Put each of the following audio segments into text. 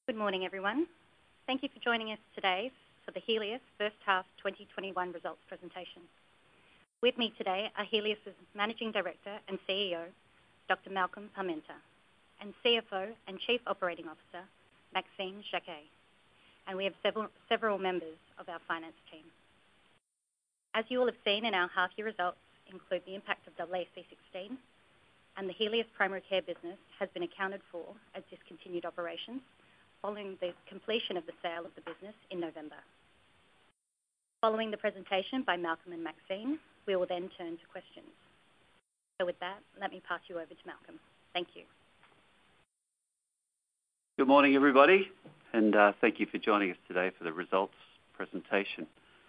Good morning, everyone. Thank you for joining us today for the Healius First Half 2021 Results Presentation. With me today are Healius' Managing Director and CEO, Dr. Malcolm Parmenter, and CFO and Chief Operating Officer, Maxine Jaquet. And we have several members of our finance team. As you all have seen in our half-year results, include the impact of AASB 16, and the Healius Primary Care business has been accounted for as discontinued operations following the completion of the sale of the business in November. Following the presentation by Malcolm and Maxine, we will then turn to questions. So with that, let me pass you over to Malcolm. Thank you. Good morning, everybody, and thank you for joining us today for the results presentation.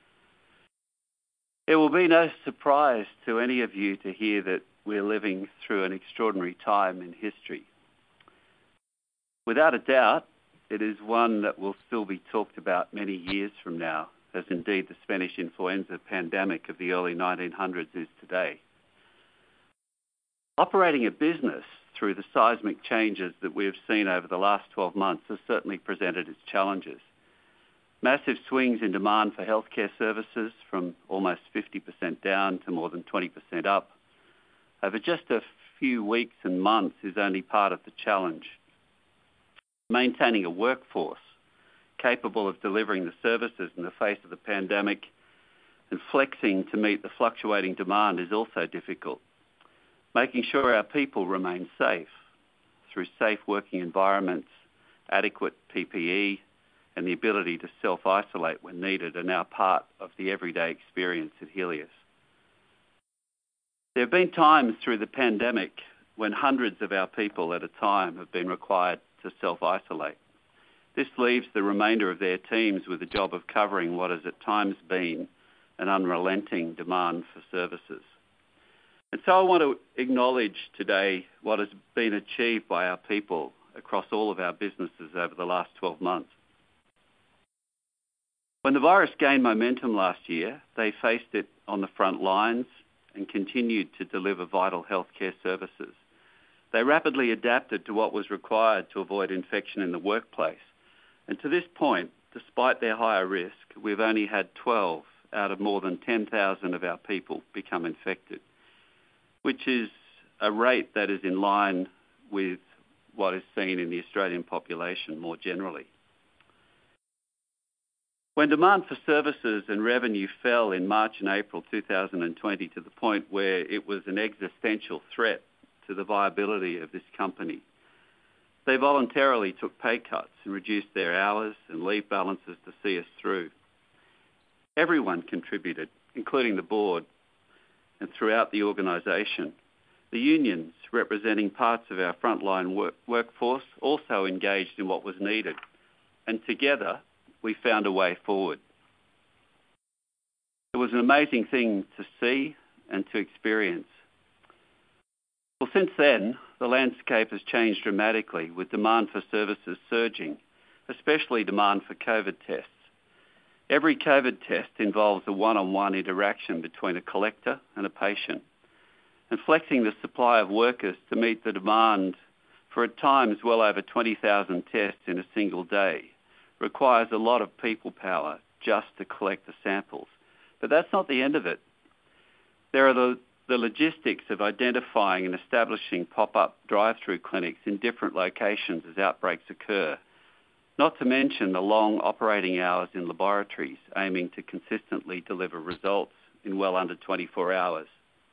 It will be no surprise to any of you to hear that we're living through an extraordinary time in history. Without a doubt, it is one that will still be talked about many years from now, as indeed the Spanish influenza pandemic of the early 1900s is today. Operating a business through the seismic changes that we have seen over the last 12 months has certainly presented its challenges. Massive swings in demand for healthcare services from almost 50% down to more than 20% up over just a few weeks and months is only part of the challenge. Maintaining a workforce capable of delivering the services in the face of the pandemic and flexing to meet the fluctuating demand is also difficult. Making sure our people remain safe through safe working environments, adequate PPE, and the ability to self-isolate when needed are now part of the everyday experience at Healius. There have been times through the pandemic when hundreds of our people at a time have been required to self-isolate. This leaves the remainder of their teams with the job of covering what has at times been an unrelenting demand for services. And so I want to acknowledge today what has been achieved by our people across all of our businesses over the last 12 months. When the virus gained momentum last year, they faced it on the front lines and continued to deliver vital healthcare services. They rapidly adapted to what was required to avoid infection in the workplace. And to this point, despite their higher risk, we've only had 12 out of more than 10,000 of our people become infected, which is a rate that is in line with what is seen in the Australian population more generally. When demand for services and revenue fell in March and April 2020 to the point where it was an existential threat to the viability of this company, they voluntarily took pay cuts and reduced their hours and leave balances to see us through. Everyone contributed, including the board, and throughout the organisation. The unions, representing parts of our frontline workforce, also engaged in what was needed, and together we found a way forward. It was an amazing thing to see and to experience. Well, since then, the landscape has changed dramatically with demand for services surging, especially demand for COVID tests. Every COVID test involves a one-on-one interaction between a collector and a patient, and flexing the supply of workers to meet the demand for at times well over 20,000 tests in a single day requires a lot of people power just to collect the samples. But that's not the end of it. There are the logistics of identifying and establishing pop-up drive-through clinics in different locations as outbreaks occur, not to mention the long operating hours in laboratories aiming to consistently deliver results in well under 24 hours.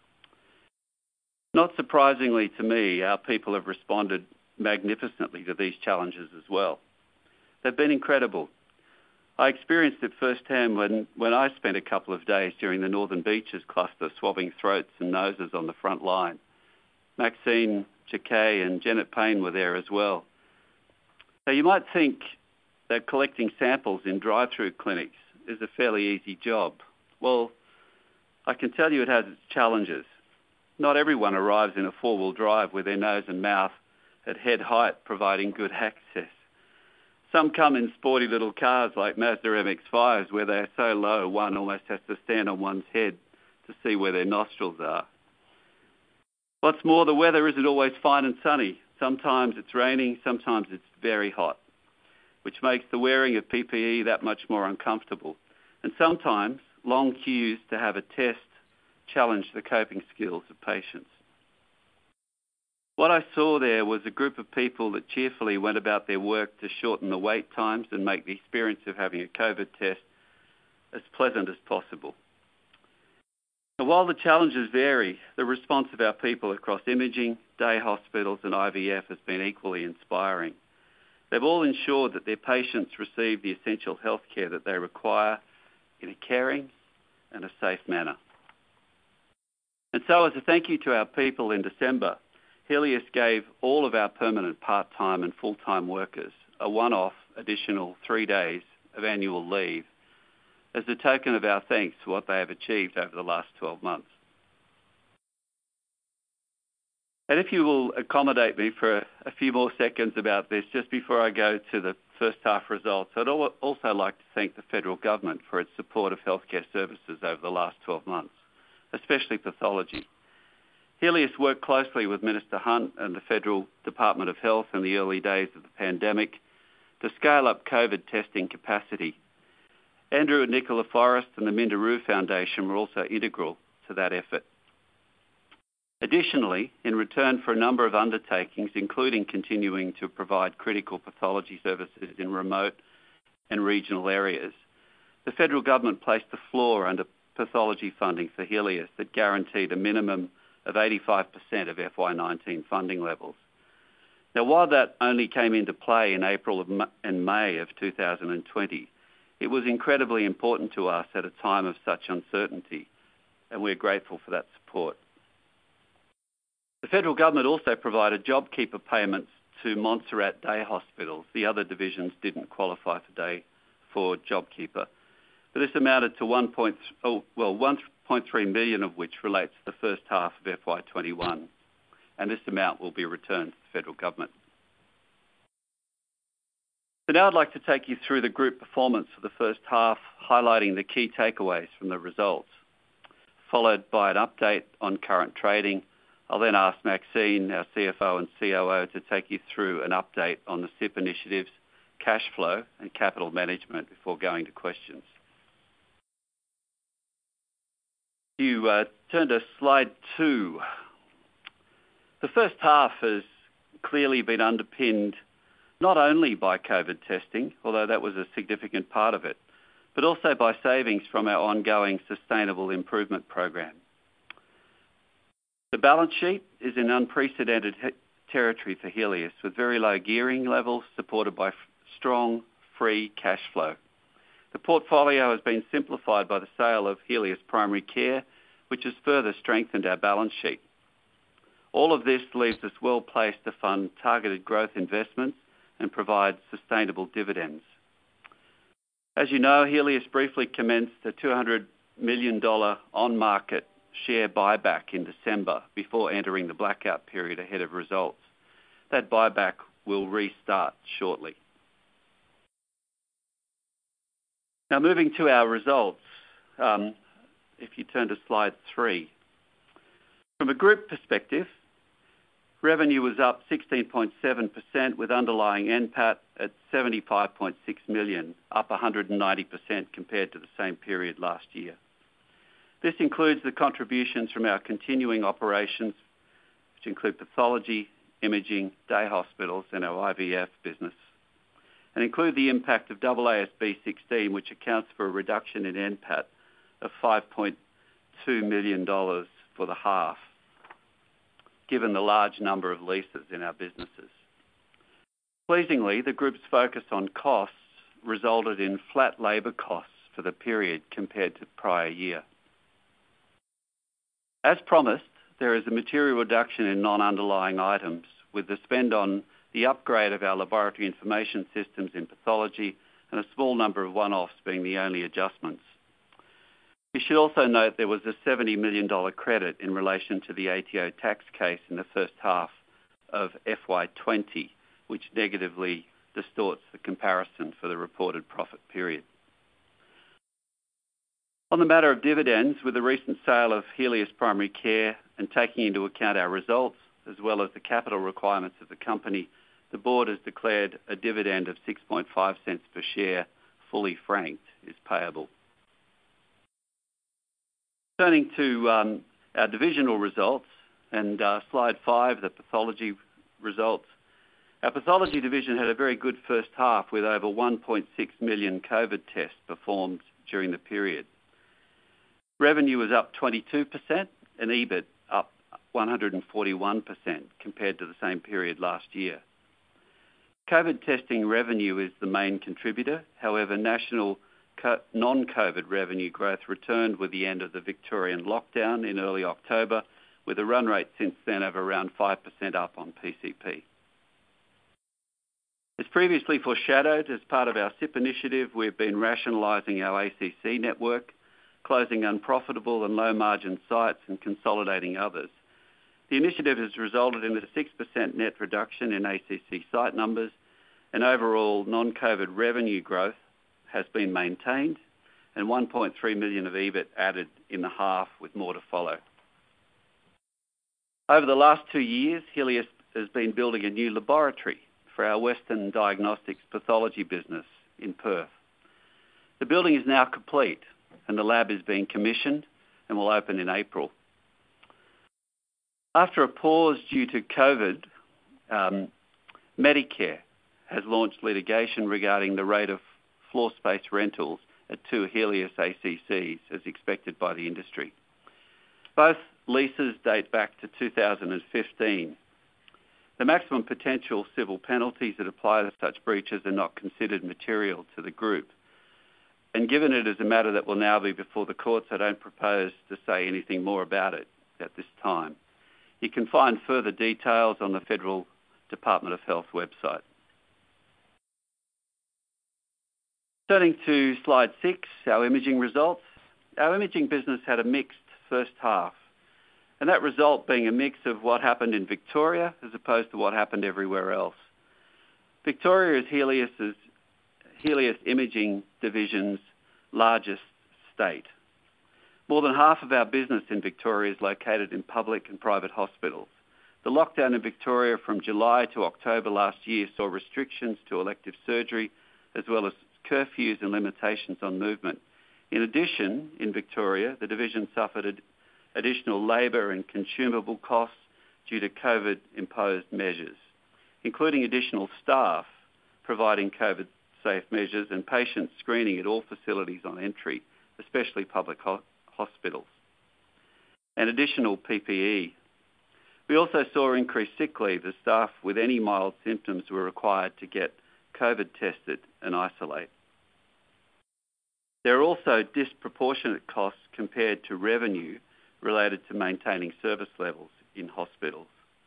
Not surprisingly to me, our people have responded magnificently to these challenges as well. They've been incredible. I experienced it firsthand when I spent a couple of days during the Northern Beaches cluster swabbing throats and noses on the front line. Maxine Jaquet and Janet Payne were there as well. So you might think that collecting samples in drive-through clinics is a fairly easy job. Well, I can tell you it has its challenges. Not everyone arrives in a four-wheel drive with their nose and mouth at head height, providing good access. Some come in sporty little cars like Mazda MX-5s where they are so low one almost has to stand on one's head to see where their nostrils are. What's more, the weather isn't always fine and sunny. Sometimes it's raining, sometimes it's very hot. which makes the wearing of PPE that much more uncomfortable. And sometimes long queues to have a test challenge the coping skills of patients. What I saw there was a group of people that cheerfully went about their work to shorten the wait times and make the experience of having a COVID test as pleasant as possible. Now, while the challenges vary, the response of our people across imaging, day hospitals and IVF has been equally inspiring. They've all ensured that their patients receive the essential health care that they require in a caring and a safe manner. And so as a thank you to our people in December, Healius gave all of our permanent part-time and full-time workers a one-off additional 3 days of annual leave as a token of our thanks for what they have achieved over the last 12 months. And if you will accommodate me for a few more seconds about this, just before I go to the first half results, I'd also like to thank the federal government for its support of healthcare services over the last 12 months, especially pathology. Healius worked closely with Minister Hunt and the Federal Department of Health in the early days of the pandemic to scale up COVID testing capacity. Andrew and Nicola Forrest and the Minderoo Foundation were also integral to that effort. Additionally, in return for a number of undertakings, including continuing to provide critical pathology services in remote and regional areas, the federal government placed a floor under pathology funding for Healius that guaranteed a minimum of 85% of FY19 funding levels. Now, while that only came into play in April and May of 2020, it was incredibly important to us at a time of such uncertainty, and we're grateful for that support. The federal government also provided JobKeeper payments to Montserrat Day Hospitals. The other divisions didn't qualify for JobKeeper, but this amounted to 1.3 million of which relates to the first half of FY21, and this amount will be returned to the federal government. So now I'd like to take you through the group performance for the first half, highlighting the key takeaways from the results, followed by an update on current trading. I'll then ask Maxine, our CFO and COO, to take you through an update on the SIP initiatives, cash flow and capital management before going to questions. You turn to slide 2. The first half has clearly been underpinned not only by COVID testing, although that was a significant part of it, but also by savings from our ongoing sustainable improvement program. The balance sheet is in unprecedented territory for Healius, with very low gearing levels supported by strong free cash flow. The portfolio has been simplified by the sale of Healius Primary Care, which has further strengthened our balance sheet. All of this leaves us well placed to fund targeted growth investments and provide sustainable dividends. As you know, Healius briefly commenced a $200 million on-market share buyback in December before entering the blackout period ahead of results. That buyback will restart shortly. Now moving to our results, if you turn to slide 3. From a group perspective, revenue was up 16.7% with underlying NPAT at $75.6 million, up 190% compared to the same period last year. This includes the contributions from our continuing operations, which include pathology, imaging, day hospitals and our IVF business, and include the impact of AASB 16, which accounts for a reduction in NPAT of $5.2 million for the half, given the large number of leases in our businesses. Pleasingly, the group's focus on costs resulted in flat labour costs for the period compared to prior year. As promised, there is a material reduction in non-underlying items, with the spend on the upgrade of our laboratory information systems in pathology and a small number of one-offs being the only adjustments. You should also note there was a $70 million credit in relation to the ATO tax case in the first half of FY20, which negatively distorts the comparison for the reported profit period. On the matter of dividends, with the recent sale of Healius Primary Care and taking into account our results, as well as the capital requirements of the company, the board has declared a dividend of 6.5 cents per share, fully franked, is payable. Turning to our divisional results, and slide 5, the pathology results. Our pathology division had a very good first half with over 1.6 million COVID tests performed during the period. Revenue was up 22% and EBIT up 141% compared to the same period last year. COVID testing revenue is the main contributor. However, national non-COVID revenue growth returned with the end of the Victorian lockdown in early October, with a run rate since then of around 5% up on PCP. As previously foreshadowed, as part of our SIP initiative, we've been rationalising our ACC network, closing unprofitable and low-margin sites and consolidating others. The initiative has resulted in a 6% net reduction in ACC site numbers, and overall non-COVID revenue growth has been maintained, and 1.3 million of EBIT added in the half, with more to follow. Over the last 2 years, Healius has been building a new laboratory for our Western Diagnostics pathology business in Perth. The building is now complete, and the lab is being commissioned and will open in April. After a pause due to COVID, Medicare has launched litigation regarding the rate of floor space rentals at 2 Healius ACCs, as expected by the industry. Both leases date back to 2015. The maximum potential civil penalties that apply to such breaches are not considered material to the group. And given it is a matter that will now be before the courts, I don't propose to say anything more about it at this time. You can find further details on the Federal Department of Health website. Turning to slide 6, our imaging results. Our imaging business had a mixed first half, and that result being a mix of what happened in Victoria as opposed to what happened everywhere else. Victoria is Healius Imaging Division's largest state. More than half of our business in Victoria is located in public and private hospitals. The lockdown in Victoria from July to October last year saw restrictions to elective surgery, as well as curfews and limitations on movement. In addition, in Victoria, the division suffered additional labour and consumable costs due to COVID-imposed measures, including additional staff providing COVID-safe measures and patient screening at all facilities on entry, especially public hospitals, and additional PPE. We also saw increased sick leave as staff with any mild symptoms were required to get COVID tested and isolate. There are also disproportionate costs compared to revenue related to maintaining service levels in hospitals.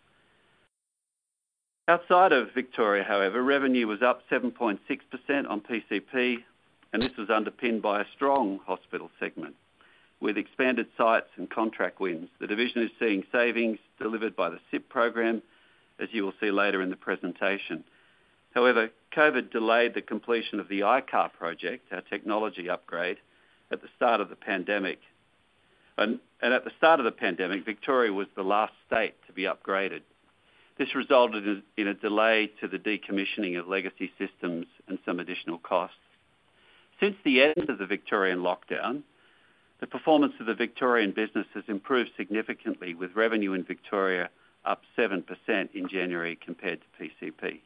Outside of Victoria, however, revenue was up 7.6% on PCP, and this was underpinned by a strong hospital segment. With expanded sites and contract wins, the division is seeing savings delivered by the SIP program, as you will see later in the presentation. However, COVID delayed the completion of the ICAR project, our technology upgrade, at the start of the pandemic. And at the start of the pandemic, Victoria was the last state to be upgraded. This resulted in a delay to the decommissioning of legacy systems and some additional costs. Since the end of the Victorian lockdown, the performance of the Victorian business has improved significantly, with revenue in Victoria up 7% in January compared to PCP.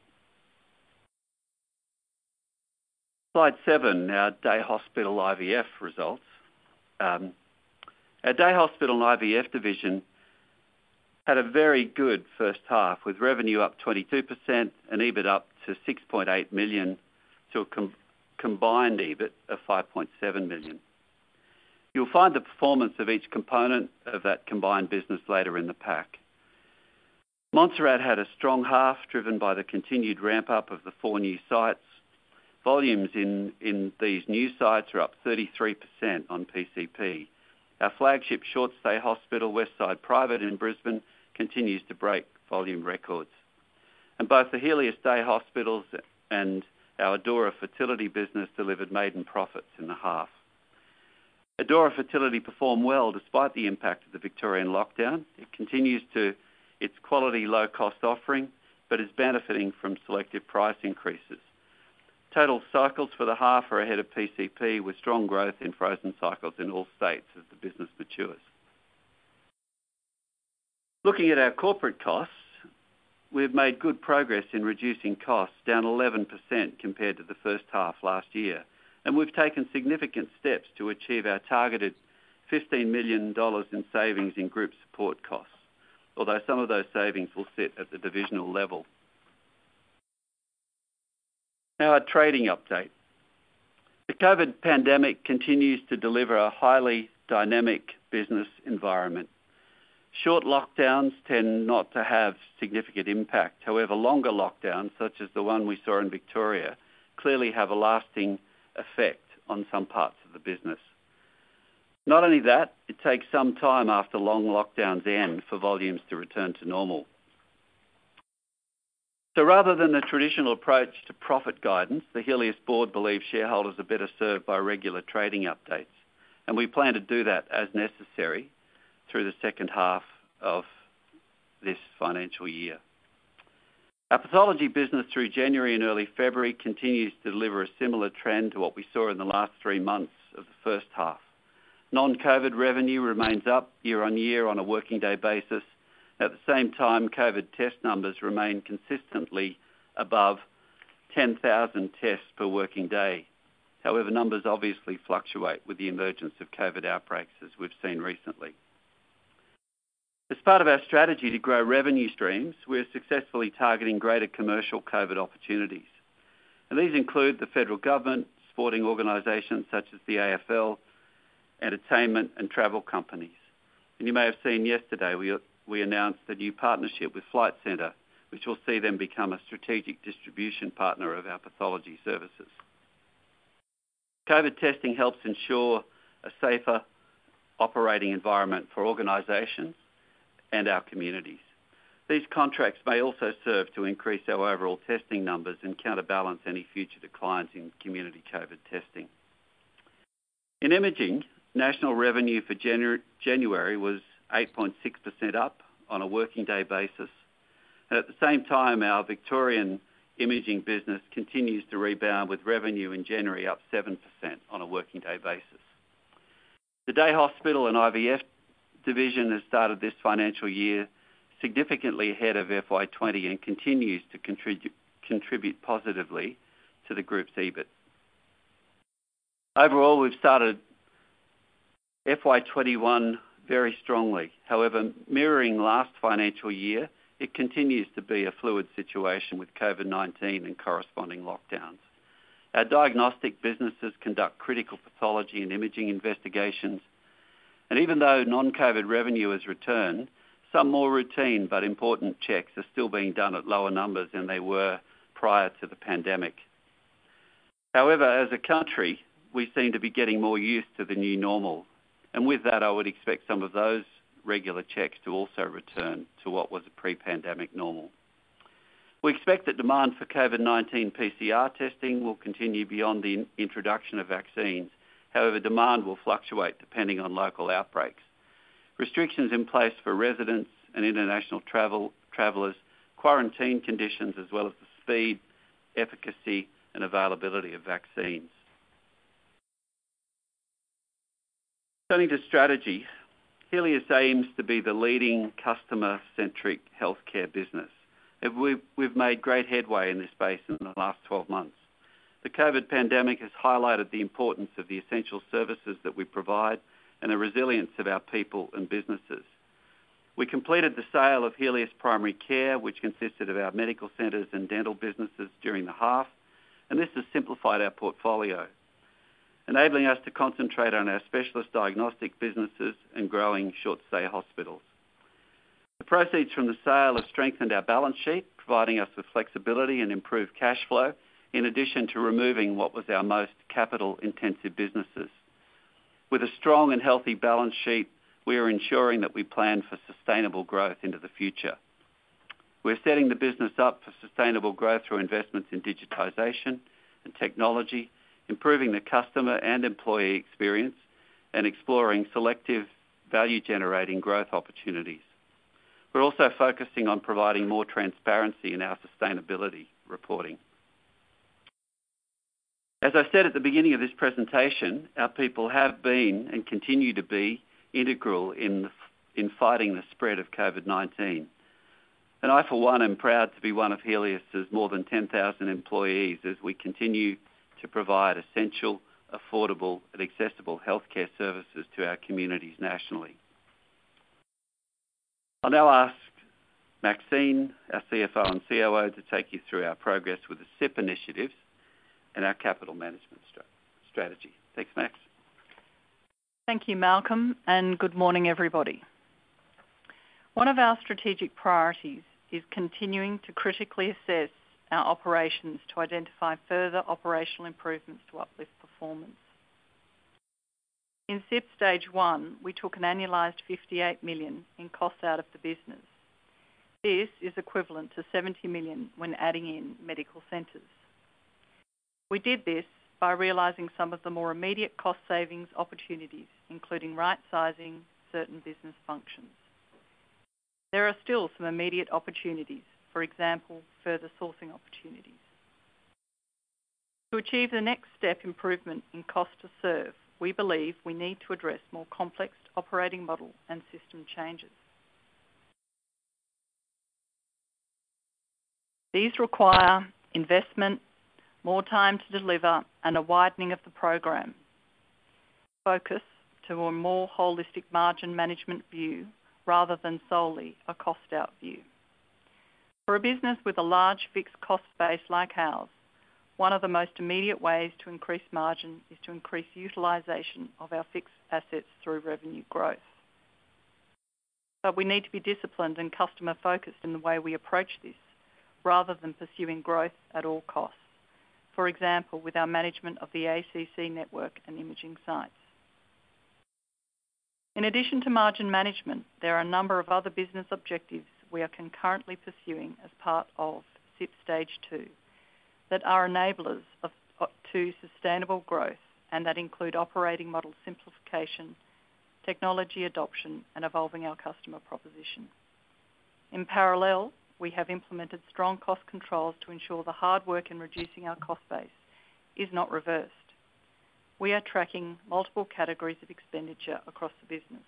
Slide 7, our day hospital IVF results. Our day hospital and IVF division had a very good first half, with revenue up 22% and EBIT up to 6.8 million, to a combined EBIT of 5.7 million. You'll find the performance of each component of that combined business later in the pack. Montserrat had a strong half, driven by the continued ramp-up of the 4 new sites. Volumes in these new sites are up 33% on PCP. Our flagship short-stay hospital, Westside Private in Brisbane, continues to break volume records. And both the Healius Day Hospitals and our Adora Fertility business delivered maiden profits in the half. Adora Fertility performed well despite the impact of the Victorian lockdown. It continues its quality low-cost offering, but is benefiting from selective price increases. Total cycles for the half are ahead of PCP, with strong growth in frozen cycles in all states as the business matures. Looking at our corporate costs, we've made good progress in reducing costs, down 11% compared to the first half last year, and we've taken significant steps to achieve our targeted $15 million in savings in group support costs, although some of those savings will sit at the divisional level. Now, a trading update. The COVID pandemic continues to deliver a highly dynamic business environment. Short lockdowns tend not to have significant impact. However, longer lockdowns, such as the one we saw in Victoria, clearly have a lasting effect on some parts of the business. Not only that, it takes some time after long lockdowns end for volumes to return to normal. So rather than the traditional approach to profit guidance, the Healius board believes shareholders are better served by regular trading updates, and we plan to do that as necessary through the second half of this financial year. Our pathology business through January and early February continues to deliver a similar trend to what we saw in the last 3 months of the first half. Non-COVID revenue remains up year on year on a working day basis. At the same time, COVID test numbers remain consistently above 10,000 tests per working day. However, numbers obviously fluctuate with the emergence of COVID outbreaks, as we've seen recently. As part of our strategy to grow revenue streams, we're successfully targeting greater commercial COVID opportunities. And these include the federal government, sporting organisations such as the AFL, entertainment and travel companies. And you may have seen yesterday we announced a new partnership with Flight Centre, which will see them become a strategic distribution partner of our pathology services. COVID testing helps ensure a safer operating environment for organisations and our communities. These contracts may also serve to increase our overall testing numbers and counterbalance any future declines in community COVID testing. In imaging, national revenue for January was 8.6% up on a working day basis. And at the same time, our Victorian imaging business continues to rebound, with revenue in January up 7% on a working day basis. The day hospital and IVF division has started this financial year significantly ahead of FY20 and continues to contribute positively to the group's EBIT. Overall, we've started FY21 very strongly. However, mirroring last financial year, it continues to be a fluid situation with COVID-19 and corresponding lockdowns. Our diagnostic businesses conduct critical pathology and imaging investigations, and even though non-COVID revenue has returned, some more routine but important checks are still being done at lower numbers than they were prior to the pandemic. However, as a country, we seem to be getting more used to the new normal, and with that, I would expect some of those regular checks to also return to what was a pre-pandemic normal. We expect that demand for COVID-19 PCR testing will continue beyond the introduction of vaccines. However, demand will fluctuate depending on local outbreaks. Restrictions in place for residents and international travellers, quarantine conditions, as well as the speed, efficacy and availability of vaccines. Turning to strategy, Healius aims to be the leading customer-centric healthcare business. We've made great headway in this space in the last 12 months. The COVID pandemic has highlighted the importance of the essential services that we provide and the resilience of our people and businesses. We completed the sale of Healius Primary Care, which consisted of our medical centres and dental businesses during the half, and this has simplified our portfolio, enabling us to concentrate on our specialist diagnostic businesses and growing short-stay hospitals. The proceeds from the sale have strengthened our balance sheet, providing us with flexibility and improved cash flow, in addition to removing what was our most capital-intensive businesses. With a strong and healthy balance sheet, we are ensuring that we plan for sustainable growth into the future. We're setting the business up for sustainable growth through investments in digitisation and technology, improving the customer and employee experience, and exploring selective value-generating growth opportunities. We're also focusing on providing more transparency in our sustainability reporting. As I said at the beginning of this presentation, our people have been and continue to be integral in fighting the spread of COVID-19. And I, for one, am proud to be one of Healius's more than 10,000 employees as we continue to provide essential, affordable and accessible healthcare services to our communities nationally. I'll now ask Maxine, our CFO and COO, to take you through our progress with the SIP initiatives and our capital management strategy. Thanks, Max. Thank you, Malcolm, and good morning, everybody. One of our strategic priorities is continuing to critically assess our operations to identify further operational improvements to uplift performance. In SIP Stage 1, we took an annualised $58 million in costs out of the business. This is equivalent to $70 million when adding in medical centres. We did this by realising some of the more immediate cost savings opportunities, including right-sizing certain business functions. There are still some immediate opportunities, for example, further sourcing opportunities. To achieve the next step improvement in cost to serve, we believe we need to address more complex operating model and system changes. These require investment, more time to deliver, and a widening of the program. Focus to a more holistic margin management view rather than solely a cost-out view. For a business with a large fixed cost base like ours, one of the most immediate ways to increase margin is to increase utilisation of our fixed assets through revenue growth. But we need to be disciplined and customer-focused in the way we approach this, rather than pursuing growth at all costs. For example, with our management of the ACC network and imaging sites. In addition to margin management, there are a number of other business objectives we are concurrently pursuing as part of SIP Stage 2 that are enablers to sustainable growth and that include operating model simplification, technology adoption and evolving our customer proposition. In parallel, we have implemented strong cost controls to ensure the hard work in reducing our cost base is not reversed. We are tracking multiple categories of expenditure across the business.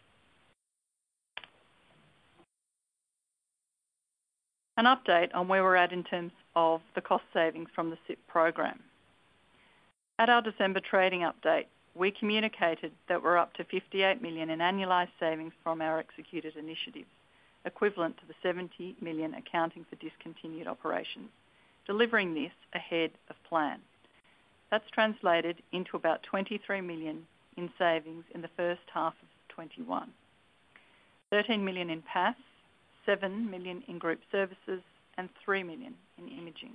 An update on where we're at in terms of the cost savings from the SIP program. At our December trading update, we communicated that we're up to $58 million in annualised savings from our executed initiatives, equivalent to the $70 million accounting for discontinued operations, delivering this ahead of plan. That's translated into about $23 million in savings in the first half of 2021. $13 million in PAS, $7 million in group services, and $3 million in imaging.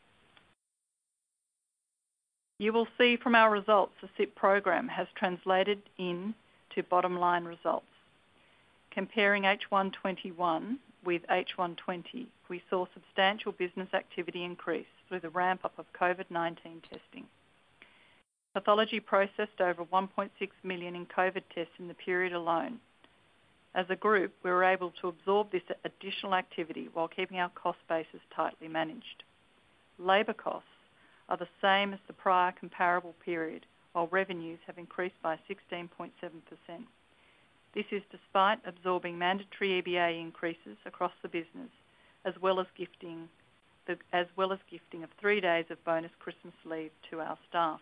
You will see from our results the SIP program has translated into bottom line results. Comparing H1 21 with H1 20, we saw substantial business activity increase through the ramp-up of COVID-19 testing. Pathology processed over 1.6 million in COVID tests in the period alone. As a group, we were able to absorb this additional activity while keeping our cost bases tightly managed. Labour costs are the same as the prior comparable period, while revenues have increased by 16.7%. This is despite absorbing mandatory EBA increases across the business, as well as gifting of 3 days of bonus Christmas leave to our staff.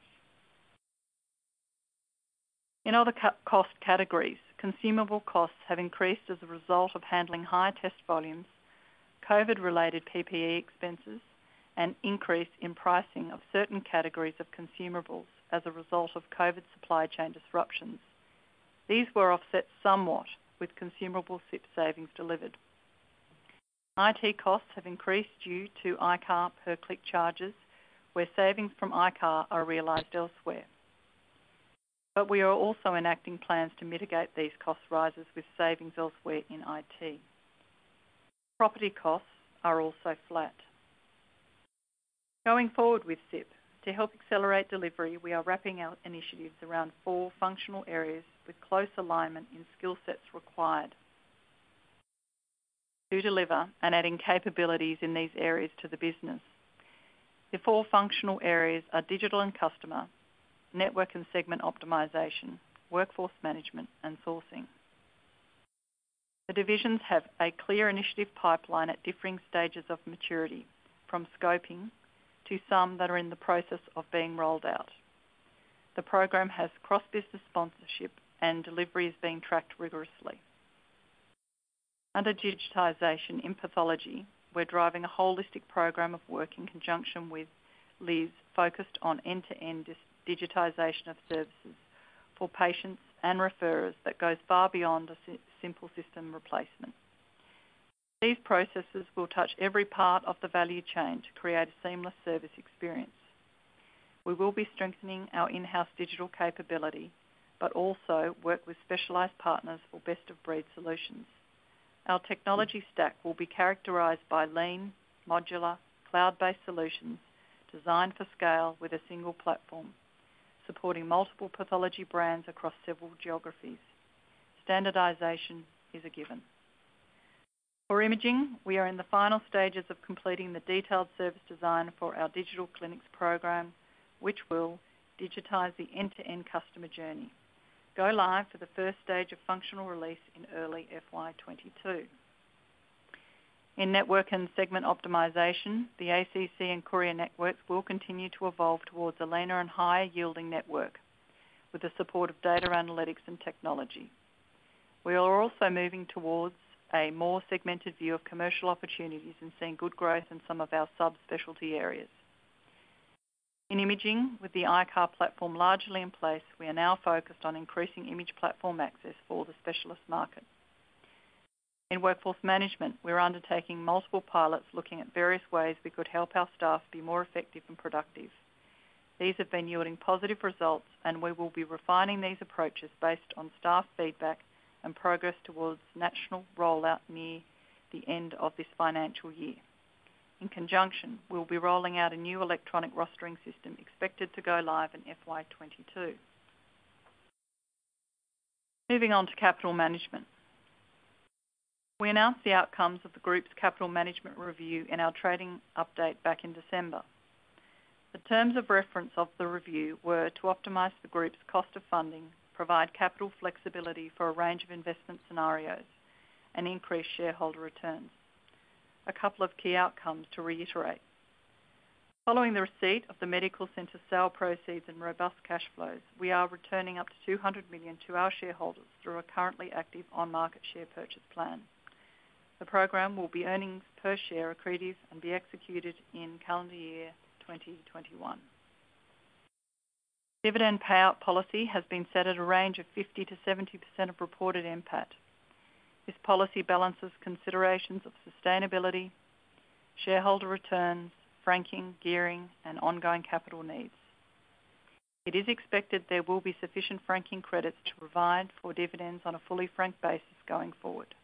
In other cost categories, consumable costs have increased as a result of handling higher test volumes, COVID-related PPE expenses, and increase in pricing of certain categories of consumables as a result of COVID supply chain disruptions. These were offset somewhat with consumable SIP savings delivered. IT costs have increased due to ICAR per-click charges, where savings from ICAR are realised elsewhere. But we are also enacting plans to mitigate these cost rises with savings elsewhere in IT. Property costs are also flat. Going forward with SIP, to help accelerate delivery, we are wrapping out initiatives around 4 functional areas with close alignment in skill sets required. to deliver and adding capabilities in these areas to the business. The four functional areas are digital and customer, network and segment optimisation, workforce management and sourcing. The divisions have a clear initiative pipeline at differing stages of maturity, from scoping to some that are in the process of being rolled out. The program has cross-business sponsorship and delivery is being tracked rigorously. Under digitisation in pathology, we're driving a holistic program of work in conjunction with Liz focused on end-to-end digitisation of services for patients and referrers that goes far beyond a simple system replacement. These processes will touch every part of the value chain to create a seamless service experience. We will be strengthening our in-house digital capability, but also work with specialised partners for best-of-breed solutions. Our technology stack will be characterised by lean, modular, cloud-based solutions designed for scale with a single platform, supporting multiple pathology brands across several geographies. Standardisation is a given. For imaging, we are in the final stages of completing the detailed service design for our digital clinics program, which will digitise the end-to-end customer journey. Go live for the first stage of functional release in early FY22. In network and segment optimisation, the ACC and courier networks will continue to evolve towards a leaner and higher yielding network with the support of data analytics and technology. We are also moving towards a more segmented view of commercial opportunities and seeing good growth in some of our subspecialty areas. In imaging, with the iCar platform largely in place, we are now focused on increasing image platform access for the specialist market. In workforce management, we're undertaking multiple pilots looking at various ways we could help our staff be more effective and productive. These have been yielding positive results, and we will be refining these approaches based on staff feedback and progress towards national rollout near the end of this financial year. In conjunction, we'll be rolling out a new electronic rostering system expected to go live in FY22. Moving on to capital management. We announced the outcomes of the Group's capital management review in our trading update back in December. The terms of reference of the review were to optimise the Group's cost of funding, provide capital flexibility for a range of investment scenarios, and increase shareholder returns. A couple of key outcomes to reiterate. Following the receipt of the medical centre sale proceeds and robust cash flows, we are returning up to 200 million to our shareholders through a currently active on-market share purchase plan. The program will be earnings per share accretive and be executed in calendar year 2021. Dividend payout policy has been set at a range of 50 to 70% of reported NPAT. This policy balances considerations of sustainability, shareholder returns, franking, gearing, and ongoing capital needs. It is expected there will be sufficient franking credits to provide for dividends on a fully franked basis going forward.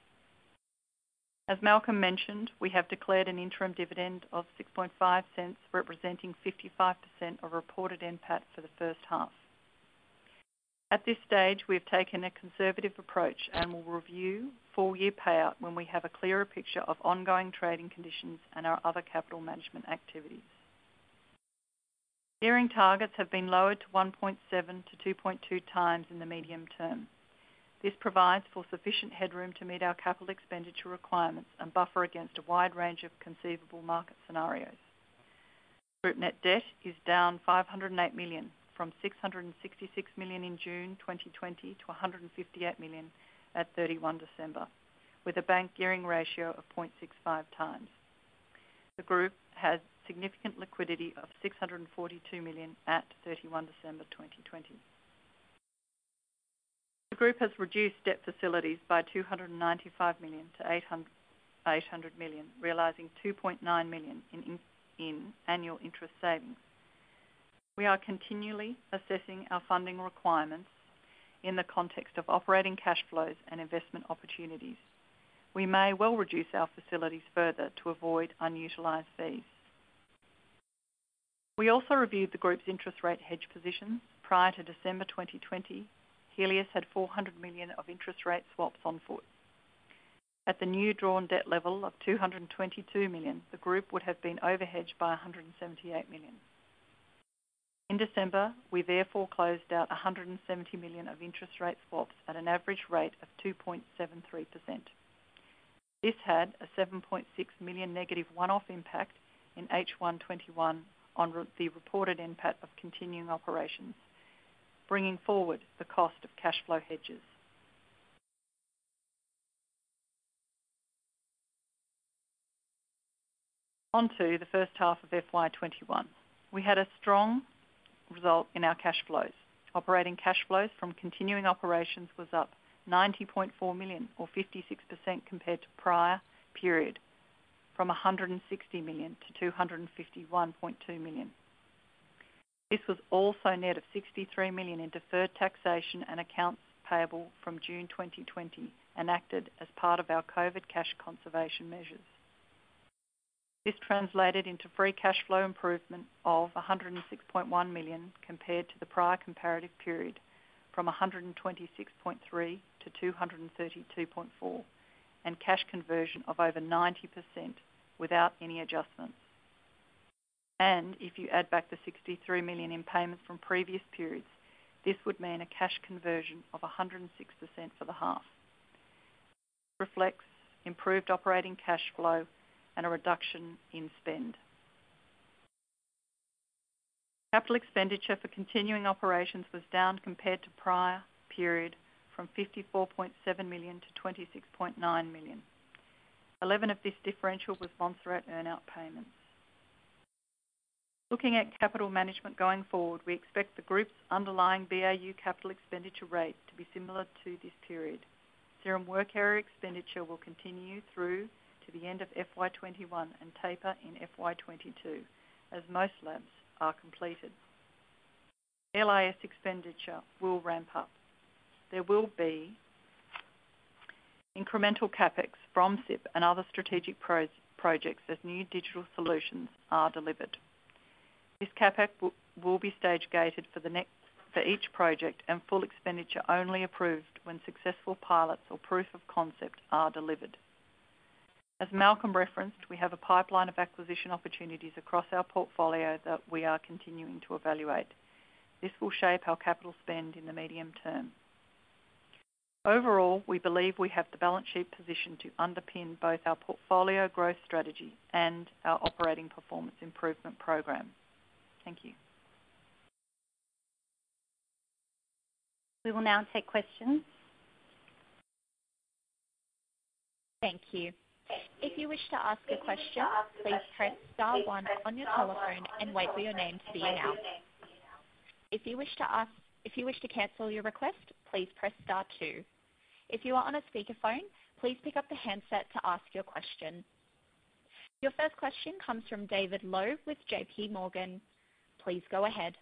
As Malcolm mentioned, we have declared an interim dividend of 6.5 cents, representing 55% of reported NPAT for the first half. At this stage, we have taken a conservative approach and will review full-year payout when we have a clearer picture of ongoing trading conditions and our other capital management activities. Gearing targets have been lowered to 1.7 to 2.2 times in the medium term. This provides for sufficient headroom to meet our capital expenditure requirements and buffer against a wide range of conceivable market scenarios. Group net debt is down 508 million from 666 million in June 2020 to 158 million at 31 December, with a bank gearing ratio of 0.65 times. The Group has significant liquidity of 642 million at 31 December 2020. The Group has reduced debt facilities by 295 million to 800 million, realising 2.9 million in annual interest savings. We are continually assessing our funding requirements in the context of operating cash flows and investment opportunities. We may well reduce our facilities further to avoid unutilised fees. We also reviewed the Group's interest rate hedge positions. Prior to December 2020, Healius had 400 million of interest rate swaps on foot. At the new drawn debt level of $222 million, the group would have been overhedged by $178 million. In December, we therefore closed out $170 million of interest rate swaps at an average rate of 2.73%. This had a $7.6 million negative one-off impact in H121 on the reported NPAT of continuing operations, bringing forward the cost of cash flow hedges. On to the first half of FY21. We had a strong result in our cash flows. Operating cash flows from continuing operations was up $90.4 million or 56% compared to prior period, from $160 million to $251.2 million. This was also net of $63 million in deferred taxation and accounts payable from June 2020, enacted as part of our COVID cash conservation measures. This translated into free cash flow improvement of $106.1 million compared to the prior comparative period, from $126.3 to $232.4, and cash conversion of over 90% without any adjustments. And if you add back the $63 million in payments from previous periods, this would mean a cash conversion of 106% for the half. This reflects improved operating cash flow and a reduction in spend. Capital expenditure for continuing operations was down compared to prior period from $54.7 million to $26.9 million. 11 of this differential was Montserrat earnout payments. Looking at capital management going forward, we expect the group's underlying BAU capital expenditure rate to be similar to this period. Serum work area expenditure will continue through to the end of FY21 and taper in FY22 as most labs are completed. LIS expenditure will ramp up. There will be incremental capex from SIP and other strategic projects as new digital solutions are delivered. This capex will be stage-gated for each project and full expenditure only approved when successful pilots or proof of concept are delivered. As Malcolm referenced, we have a pipeline of acquisition opportunities across our portfolio that we are continuing to evaluate. This will shape our capital spend in the medium term. Overall, we believe we have the balance sheet position to underpin both our portfolio growth strategy and our operating performance improvement program. Thank you. We will now take questions. Thank you. If you wish to ask a question, please press star 1 on your telephone and wait for your name to be announced. If you wish to cancel your request, please press star 2. If you are on a speakerphone, please pick up the handset to ask your question. Your first question comes from David Lowe with JP Morgan. Please go ahead.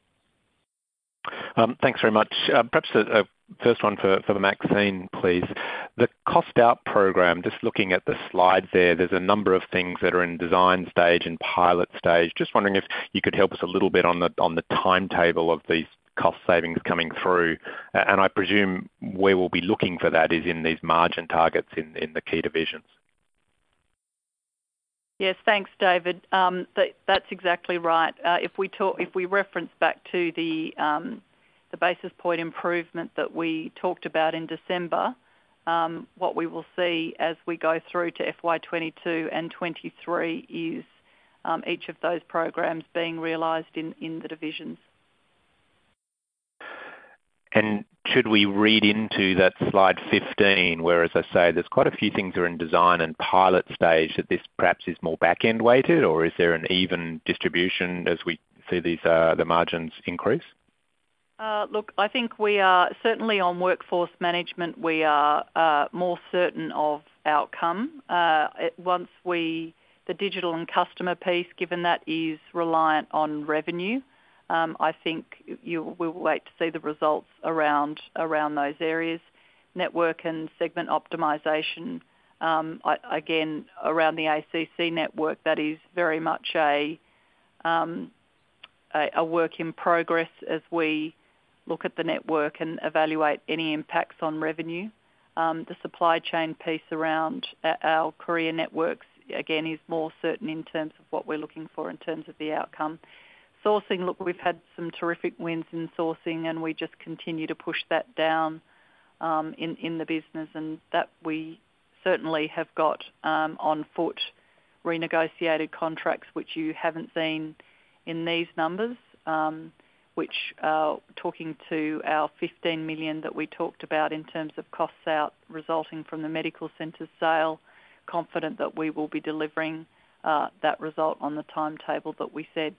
Thanks very much. Perhaps a first one for Maxine, please. The cost out program, just looking at the slides there's a number of things that are in design stage and pilot stage. Just wondering if you could help us a little bit on the timetable of these cost savings coming through. And I presume where we'll be looking for that is in these margin targets in the key divisions. Yes, thanks, David. That's exactly right. If we reference back to the basis point improvement that we talked about in December, what we will see as we go through to FY22 and 23 is each of those programs being realised in the divisions. And should we read into that slide 15, where, as I say, there's quite a few things are in design and pilot stage, that this perhaps is more back-end weighted, or is there an even distribution as we see these the margins increase? Look, I think we are certainly on workforce management. We are more certain of outcome once the digital and customer piece, given that is reliant on revenue. I think we'll wait to see the results around those areas. Network and segment optimisation, again, around the ACC network, that is very much a work in progress as we look at the network and evaluate any impacts on revenue. The supply chain piece around our courier networks, again, is more certain in terms of what we're looking for in terms of the outcome. Sourcing, look, we've had some terrific wins in sourcing, and we just continue to push that down in the business, and that we certainly have got on foot renegotiated contracts, which you haven't seen in these numbers, which talking to our 15 million that we talked about in terms of costs out resulting from the medical centre sale, confident that we will be delivering that result on the timetable that we said.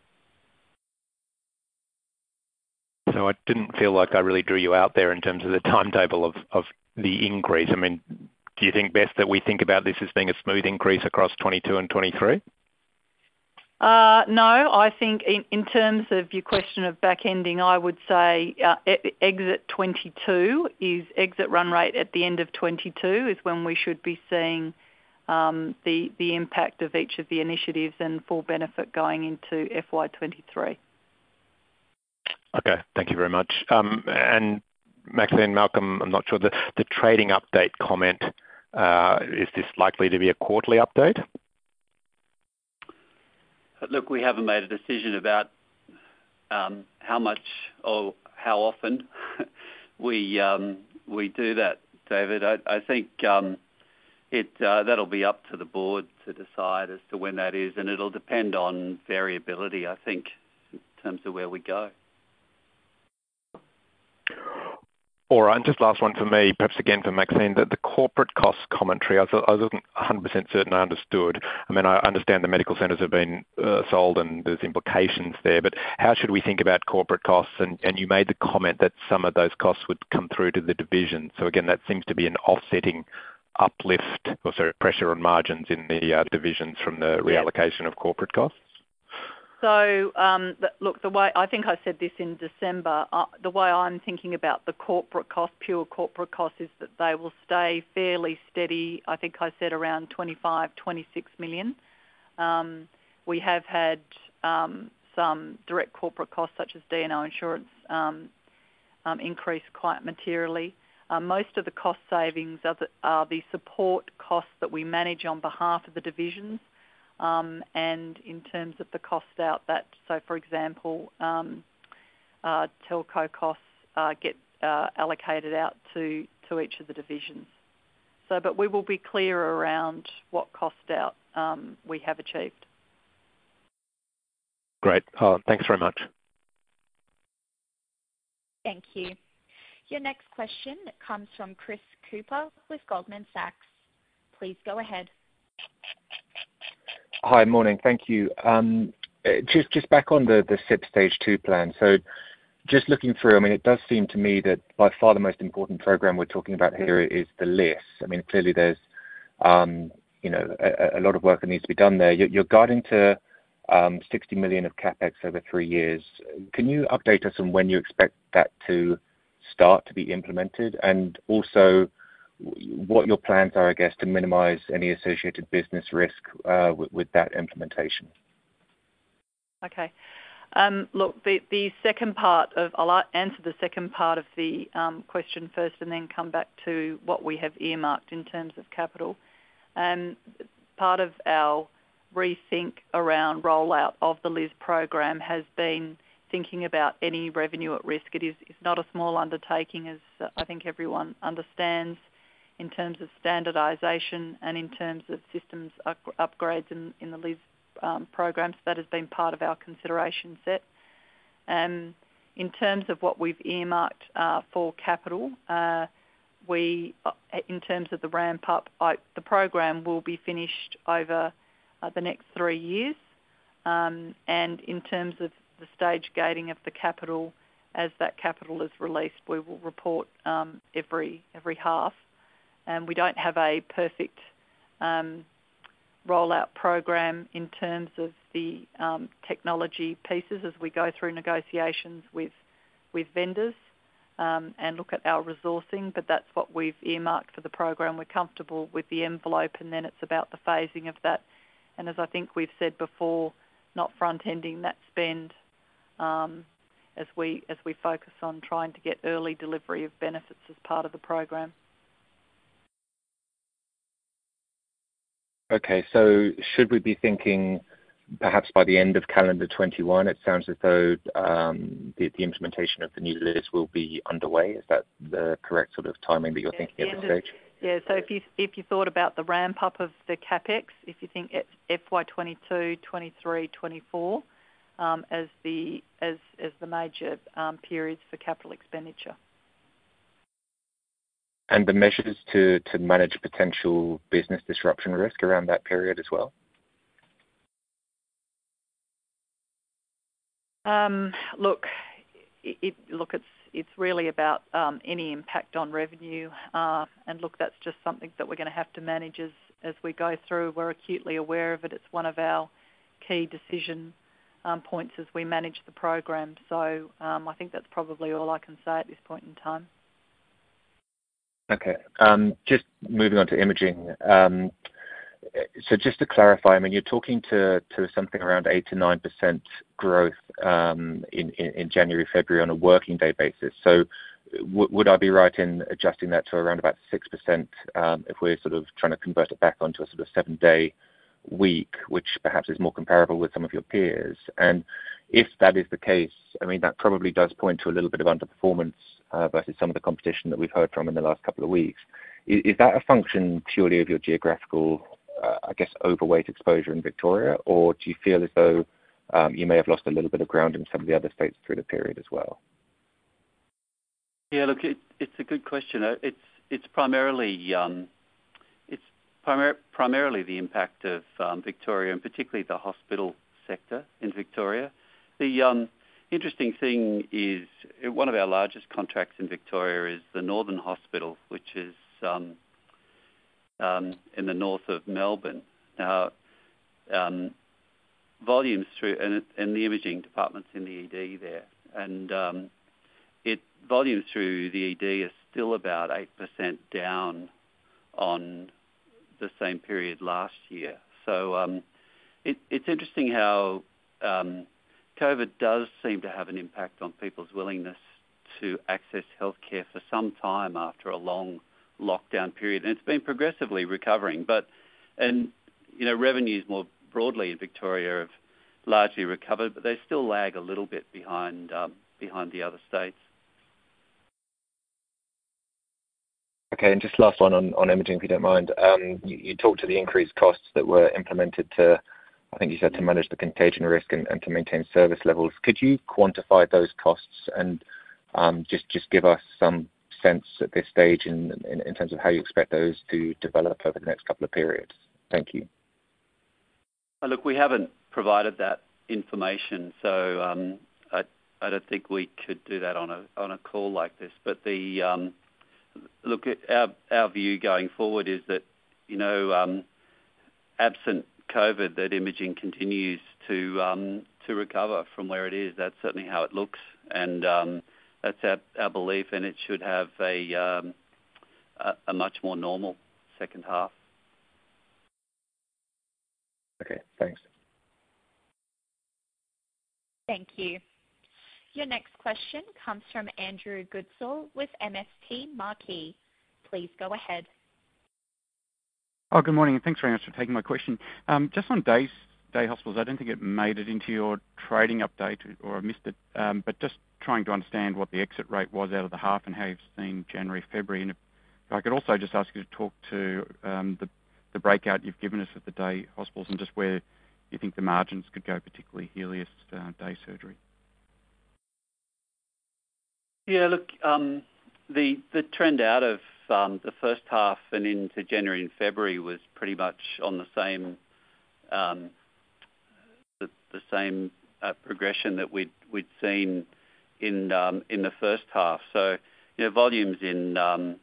So I didn't feel like I really drew you out there in terms of the timetable of the increase. I mean, do you think best that we think about this as being a smooth increase across 22 and 23? No, I think in terms of your question of back-ending, I would say exit 22 is exit run rate at the end of 22 is when we should be seeing the impact of each of the initiatives and full benefit going into FY23. Okay, thank you very much. And Maxine, Malcolm, I'm not sure, the trading update comment, is this likely to be a quarterly update? Look, we haven't made a decision about how much or how often we do that, David. I think that'll be up to the board to decide as to when that is, and it'll depend on variability, I think, in terms of where we go. All right, and just last one for me, perhaps again for Maxine, the corporate cost commentary, I wasn't 100% certain I understood. I mean, I understand the medical centres have been sold and there's implications there, but how should we think about corporate costs? And you made the comment that some of those costs would come through to the division. So again, that seems to be an offsetting uplift, or sorry, pressure on margins in the divisions from the reallocation of corporate costs. So, look, the way I think I said this in December, the way I'm thinking about the corporate cost, pure corporate cost, is that they will stay fairly steady. I think I said around 25, 26 million. We have had some direct corporate costs, such as D&O insurance, increase quite materially. Most of the cost savings are the support costs that we manage on behalf of the divisions. And in terms of the cost out, so for example, telco costs get allocated out to each of the divisions. So, but we will be clear around what cost out we have achieved. Great. Thanks very much. Thank you. Your next question comes from Chris Cooper with Goldman Sachs. Please go ahead. Hi, morning. Thank you. Just back on the SIP Stage 2 plan. So just looking through, I mean, it does seem to me that by far the most important program we're talking about here is the LIS. I mean, clearly there's, a lot of work that needs to be done there. You're guiding to 60 million of CapEx over 3 years. Can you update us on when you expect that to start to be implemented? And also, what your plans are, I guess, to minimize any associated business risk with that implementation. Okay. Look, the second part I'll answer the second part of the question first and then come back to what we have earmarked in terms of capital. Part of our rethink around rollout of the LIS program has been thinking about any revenue at risk. It's not a small undertaking, as I think everyone understands, in terms of standardisation and in terms of systems upgrades in the LIS programs. That has been part of our consideration set. In terms of what we've earmarked for capital, in terms of the ramp up, the program will be finished over the next 3 years. And in terms of the stage gating of the capital, as that capital is released, we will report every half. And we don't have a perfect rollout program in terms of the technology pieces as we go through negotiations with vendors and look at our resourcing, but that's what we've earmarked for the program. We're comfortable with the envelope, and then it's about the phasing of that. And as I think we've said before, not front-ending that spend as we focus on trying to get early delivery of benefits as part of the program. Okay, so should we be thinking perhaps by the end of calendar 21? It sounds as though the implementation of the new list will be underway. Is that the correct sort of timing that you're thinking at this stage? Yeah, so if you thought about the ramp up of the capex, if you think FY22, 23, 24 as the major periods for capital expenditure. And the measures to manage potential business disruption risk around that period as well? It's really about any impact on revenue, and that's just something that we're going to have to manage as we go through. We're acutely aware of it. It's one of our key decision points as we manage the program. So I think that's probably all I can say at this point in time. Okay. Just moving on to imaging. So just to clarify, I mean, you're talking to something around 8 to 9% growth in January, February on a working day basis. So would I be right in adjusting that to around about 6% if we're sort of trying to convert it back onto a sort of 7-day week, which perhaps is more comparable with some of your peers? And if that is the case, I mean, that probably does point to a little bit of underperformance versus some of the competition that we've heard from in the last couple of weeks. Is that a function purely of your geographical overweight exposure in Victoria, or do you feel as though you may have lost a little bit of ground in some of the other states through the period as well? Yeah, look, it's a good question. It's primarily the impact of Victoria, and particularly the hospital sector in Victoria. The interesting thing is one of our largest contracts in Victoria is the Northern Hospital, which is in the north of Melbourne. Now, volumes through and the imaging departments in the ED there, and volumes through the ED are still about 8% down on the same period last year. So it's interesting how COVID does seem to have an impact on people's willingness to access healthcare for some time after a long lockdown period, and it's been progressively recovering. Revenues more broadly in Victoria have largely recovered, but they still lag a little bit behind the other states. Okay, and just last one on imaging, if you don't mind. You talked to the increased costs that were implemented to, I think you said, to manage the contagion risk and to maintain service levels. Could you quantify those costs and just give us some sense at this stage in terms of how you expect those to develop over the next couple of periods? Thank you. Look, we haven't provided that information, so I don't think we could do that on a call like this. But look, our view going forward is that absent COVID, that imaging continues to recover from where it is. That's certainly how it looks, and that's our belief, and it should have a much more normal second half. Okay, thanks. Thank you. Your next question comes from Andrew Goodsall with MST Marquee. Please go ahead. Oh, good morning, and thanks very much for taking my question. Just on day hospitals, I don't think it made it into your trading update, or I missed it, but just trying to understand what the exit rate was out of the half and how you've seen January, February. And if I could also just ask you to talk to the breakout you've given us of the day hospitals and just where you think the margins could go, particularly Healius day surgery. Yeah, look, the trend out of the first half and into January and February was pretty much on the same progression that we'd seen in the first half. So, volumes in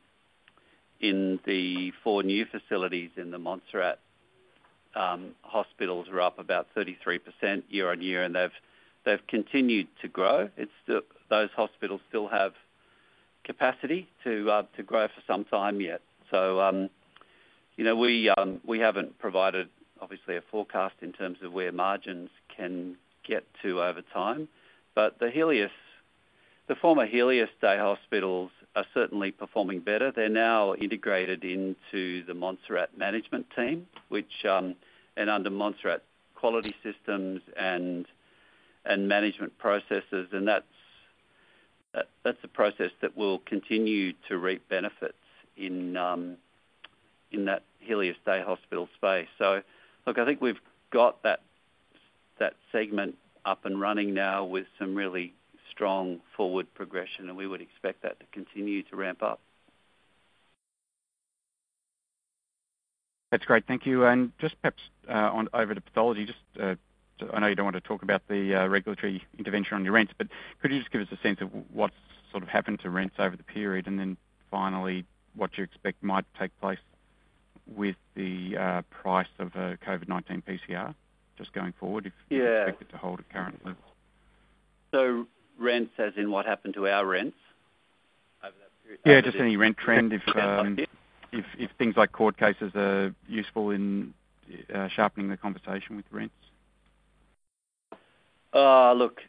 the 4 new facilities in the Montserrat hospitals are up about 33% year on year, and they've continued to grow. Those hospitals still have capacity to grow for some time yet. So, we haven't provided obviously a forecast in terms of where margins can get to over time, but the the former Healius day hospitals are certainly performing better. They're now integrated into the Montserrat management team, which and under Montserrat quality systems and management processes, and that's a process that will continue to reap benefits in that Healius day hospital space. So, look, I think we've got that segment up and running now with some really strong forward progression, and we would expect that to continue to ramp up. That's great, thank you. And just perhaps over to pathology, I know you don't want to talk about the regulatory intervention on your rents, but could you just give us a sense of what's sort of happened to rents over the period, and then finally what you expect might take place with the price of a COVID-19 PCR just going forward, if you expect it to hold at current levels? So rents, as in what happened to our rents over that period? Yeah, just any rent trend, if things like court cases are useful in sharpening the conversation with rents. Look,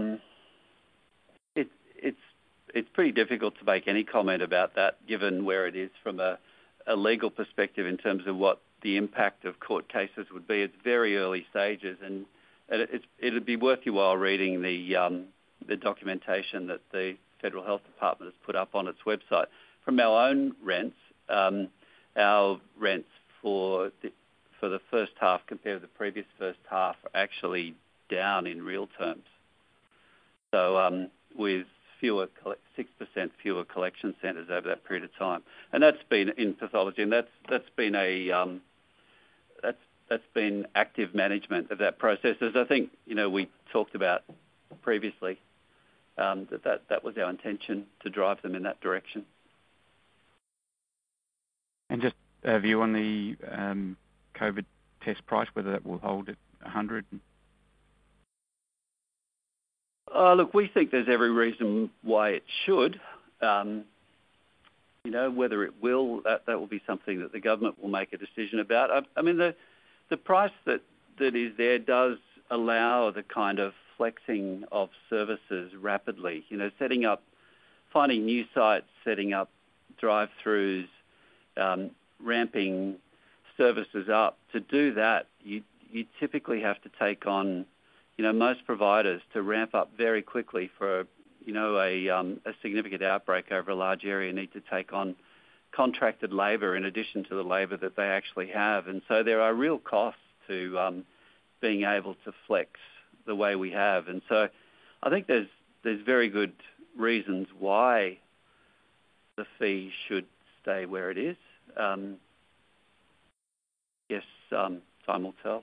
it's pretty difficult to make any comment about that, given where it is from a legal perspective in terms of what the impact of court cases would be. It's very early stages, and it'd be worth your while reading the documentation that the Federal Health Department has put up on its website. From our own rents, our rents for the first half compared to the previous first half are actually down in real terms. So with 6% fewer collection centres over that period of time, and that's been in pathology, and that's been active management of that process. As I think we talked about previously, that was our intention, to drive them in that direction. And just a view on the COVID test price, whether that will hold at 100. Look, we think there's every reason why it should. Whether it will, that will be something that the government will make a decision about. I mean, the price that is there does allow the kind of flexing of services rapidly. Finding new sites, setting up drive-throughs, ramping services up. To do that, you typically have to take on, most providers to ramp up very quickly for, a significant outbreak over a large area need to take on contracted labour in addition to the labour that they actually have. And so there are real costs to being able to flex the way we have. And so I think there's very good reasons why the fee should stay where it is. Time will tell.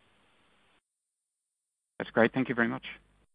That's great. Thank you very much.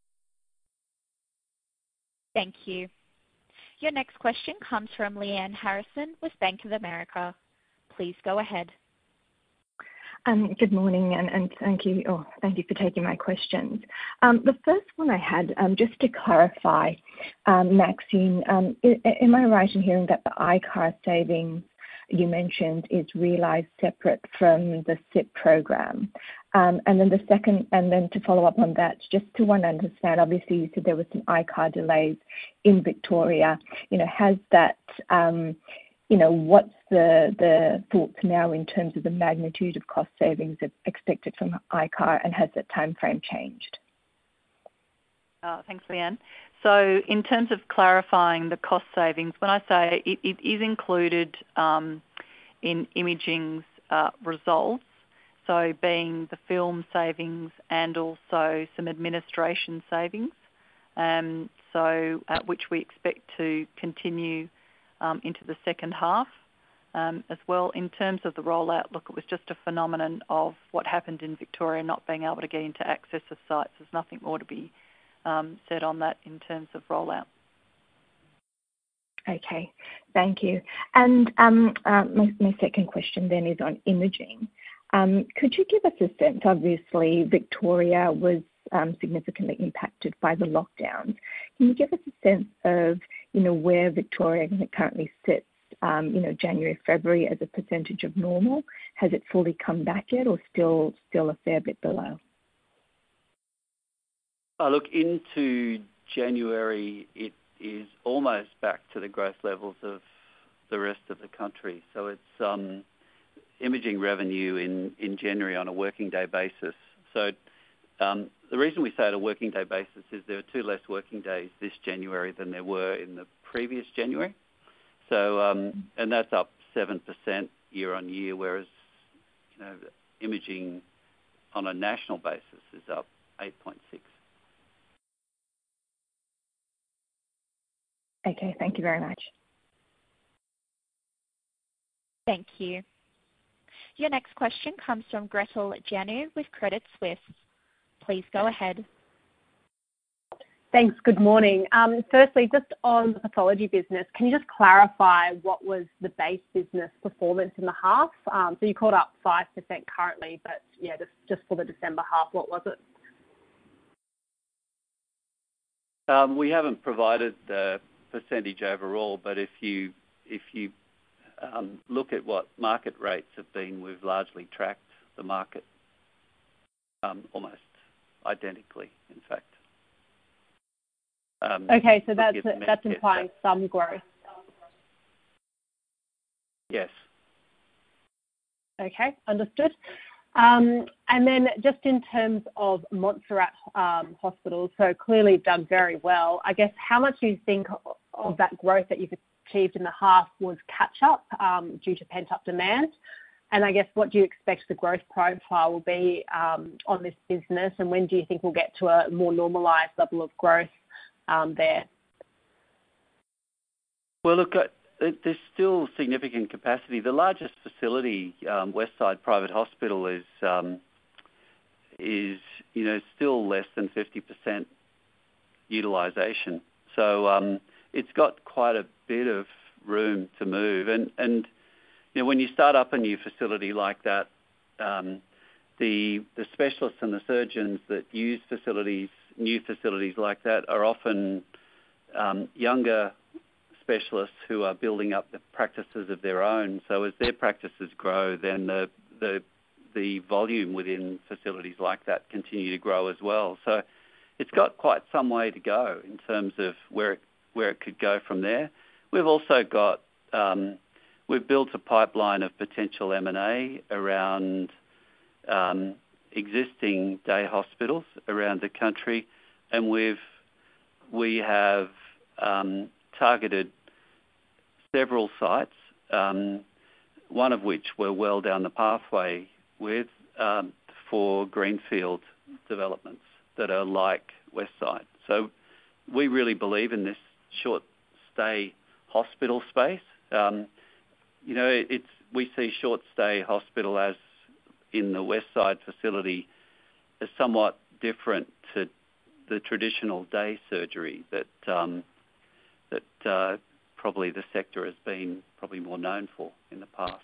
Thank you. Your next question comes from Leanne Harrison with Bank of America. Please go ahead. Good morning, and thank you. Thank you for taking my questions. The first one I had, just to clarify, Maxine, am I right in hearing that the ICAR savings you mentioned is realised separate from the SIP program? And then to follow up on that, just to want to understand, obviously you said there were some ICAR delays in Victoria. Has that, what's the thoughts now in terms of the magnitude of cost savings expected from ICAR, and has that time frame changed? Thanks, Leanne. So in terms of clarifying the cost savings, when I say it is included in imaging's results, so being the film savings and also some administration savings, which we expect to continue into the second half as well. In terms of the rollout, look, it was just a phenomenon of what happened in Victoria, not being able to get into access of sites. There's nothing more to be said on that in terms of rollout. Okay, thank you. And my second question then is on imaging. Could you give us a sense, obviously Victoria was significantly impacted by the lockdowns. Can you give us a sense of, where Victoria currently sits, January, February as a percentage of normal? Has it fully come back yet, or still a fair bit below? Look, into January, it is almost back to the growth levels of the rest of the country. So it's imaging revenue in January on a working day basis. So the reason we say at a working day basis is there are 2 less working days this January than there were in the previous January. So and that's up 7% year on year, whereas imaging on a national basis is up 8.6%. Okay, thank you very much. Thank you. Your next question comes from Gretel Janu with Credit Suisse. Please go ahead. Thanks. Good morning. Firstly, just on the pathology business, can you just clarify what was the base business performance in the half? So you called up 5% currently, but yeah, just for the December half, what was it? We haven't provided the percentage overall, but if you look at what market rates have been, we've largely tracked the market almost identically, in fact. Okay, so that's implying some growth. Yes. Okay, understood. And then just in terms of Montserrat Hospital, so clearly done very well. I guess how much do you think of that growth that you've achieved in the half was catch-up due to pent-up demand? And I guess what do you expect the growth profile will be on this business, and when do you think we'll get to a more normalised level of growth there? Well, look, there's still significant capacity. The largest facility, Westside Private Hospital, is still less than 50% utilisation. So it's got quite a bit of room to move. And when you start up a new facility like that, the specialists and the surgeons that use new facilities like that are often younger specialists who are building up the practices of their own. So as their practices grow, then the volume within facilities like that continue to grow as well. So it's got quite some way to go in terms of where it could go from there. We've also got we've built a pipeline of potential M&A around existing day hospitals around the country, and we have targeted several sites, one of which we're well down the pathway with for greenfield developments that are like Westside. So we really believe in this short stay hospital space. We see short stay hospital as in the Westside facility is somewhat different to the traditional day surgery that probably the sector has been probably more known for in the past.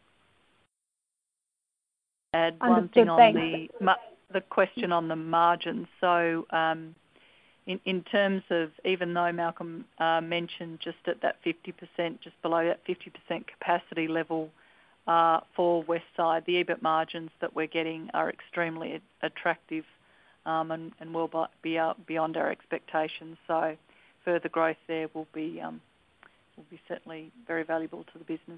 Add one thing on the question on the margins. So in terms of, even though Malcolm mentioned just at that 50%, just below that 50% capacity level for Westside, the EBIT margins that we're getting are extremely attractive and will be beyond our expectations. So further growth there will be certainly very valuable to the business.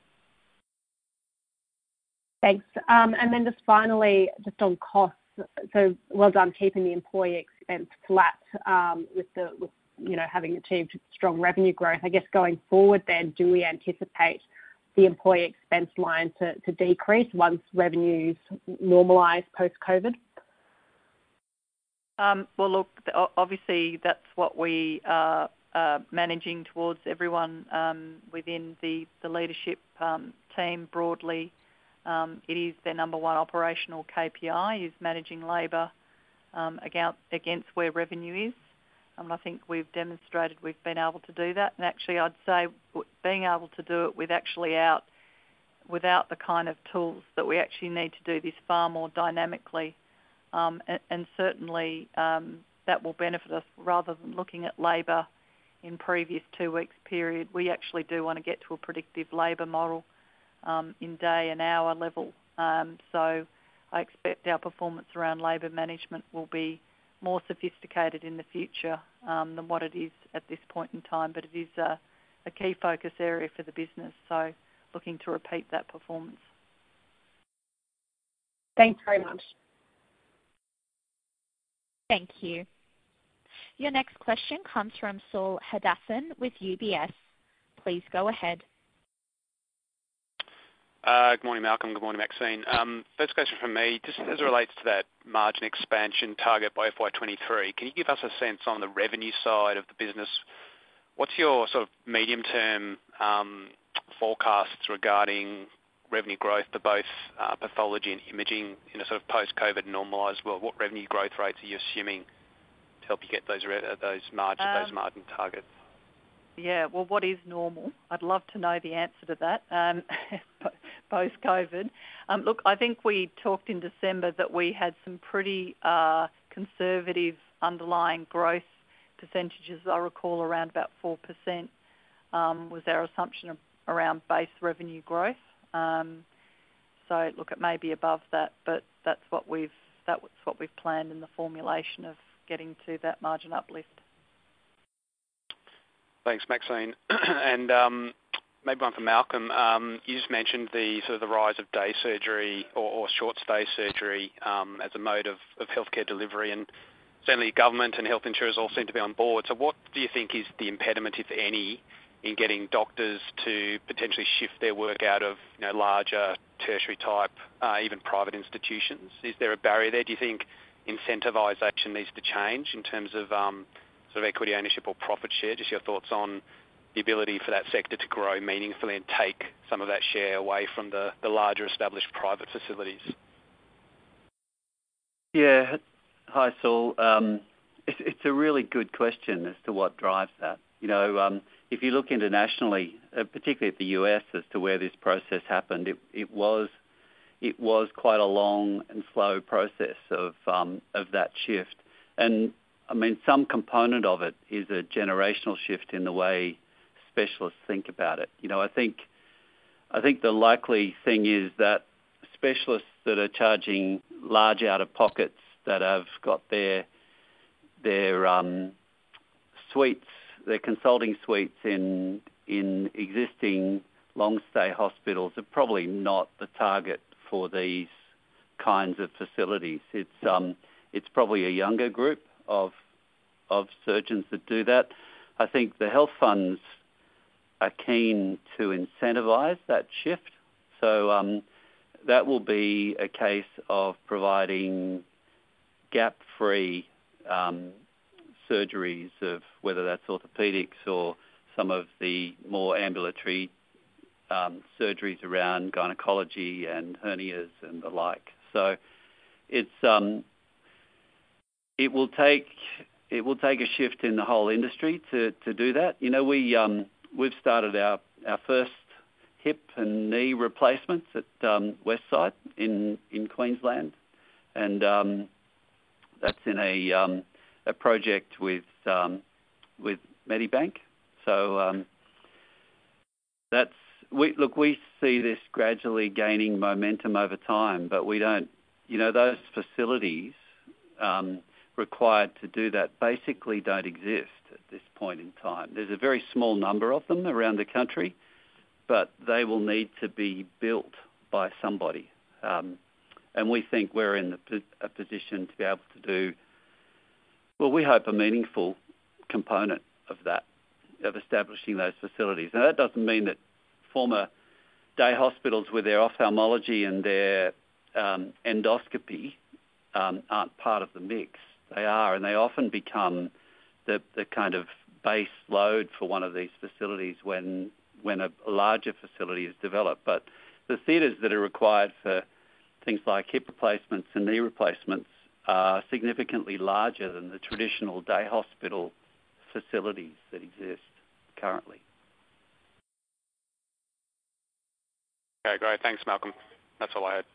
Thanks. And then just finally, just on costs. So well done keeping the employee expense flat with having achieved strong revenue growth. I guess going forward then, do we anticipate the employee expense line to decrease once revenues normalise post-COVID? Well, look, obviously that's what we are managing towards everyone within the leadership team broadly. It is their number one operational KPI, is managing labour against where revenue is. I think we've demonstrated we've been able to do that. And actually I'd say being able to do it without the kind of tools that we actually need to do this far more dynamically. And certainly that will benefit us rather than looking at labour in previous 2 weeks period. We actually do want to get to a predictive labour model in day and hour level. So I expect our performance around labour management will be more sophisticated in the future than what it is at this point in time, but it is a key focus area for the business, so looking to repeat that performance. Thanks very much. Thank you. Your next question comes from Saul Hadassin with UBS. Please go ahead. Good morning, Malcolm. Good morning, Maxine. First question from me, just as it relates to that margin expansion target by FY23, can you give us a sense on the revenue side of the business? What's your sort of medium-term forecasts regarding revenue growth for both pathology and imaging in a sort of post-COVID normalised world? What revenue growth rates are you assuming to help you get those margin targets? Yeah, well, what is normal? I'd love to know the answer to that, post-COVID. Look, I think we talked in December that we had some pretty conservative underlying growth percentages. I recall around about 4% was our assumption around base revenue growth. So look, it may be above that, but that's what we've planned in the formulation of getting to that margin uplift. Thanks, Maxine. And maybe one for Malcolm. You just mentioned the rise of day surgery or short stay surgery as a mode of healthcare delivery, and certainly government and health insurers all seem to be on board. So what do you think is the impediment, if any, in getting doctors to potentially shift their work out of larger tertiary type, even private institutions? Is there a barrier there? Do you think incentivisation needs to change in terms of sort of equity ownership or profit share? Just your thoughts on the ability for that sector to grow meaningfully and take some of that share away from the larger established private facilities. Yeah. Hi, Saul. It's a really good question as to what drives that. If you look internationally, particularly at the US, as to where this process happened, it was quite a long and slow process of that shift. And I mean, some component of it is a generational shift in the way specialists think about it. I think the likely thing is that specialists that are charging large out-of-pockets, that have got their suites, their consulting suites in existing long-stay hospitals, are probably not the target for these kinds of facilities. It's probably a younger group of surgeons that do that. I think the health funds are keen to incentivise that shift. So that will be a case of providing gap-free surgeries of whether that's orthopaedics or some of the more ambulatory surgeries around gynecology and hernias and the like. So it will take a shift in the whole industry to do that. We've started our first hip and knee replacements at Westside in Queensland, and that's in a project with Medibank. So we see this gradually gaining momentum over time, but we don't. Those facilities required to do that basically don't exist at this point in time. There's a very small number of them around the country, but they will need to be built by somebody. And we think we're in a position to be able to do, well, we hope a meaningful component of that, of establishing those facilities. Now, that doesn't mean that former day hospitals with their ophthalmology and their endoscopy aren't part of the mix. They are, and they often become the kind of base load for one of these facilities when a larger facility is developed. But the theatres that are required for things like hip replacements and knee replacements are significantly larger than the traditional day hospital facilities that exist currently. Okay, great. Thanks, Malcolm. That's all I had.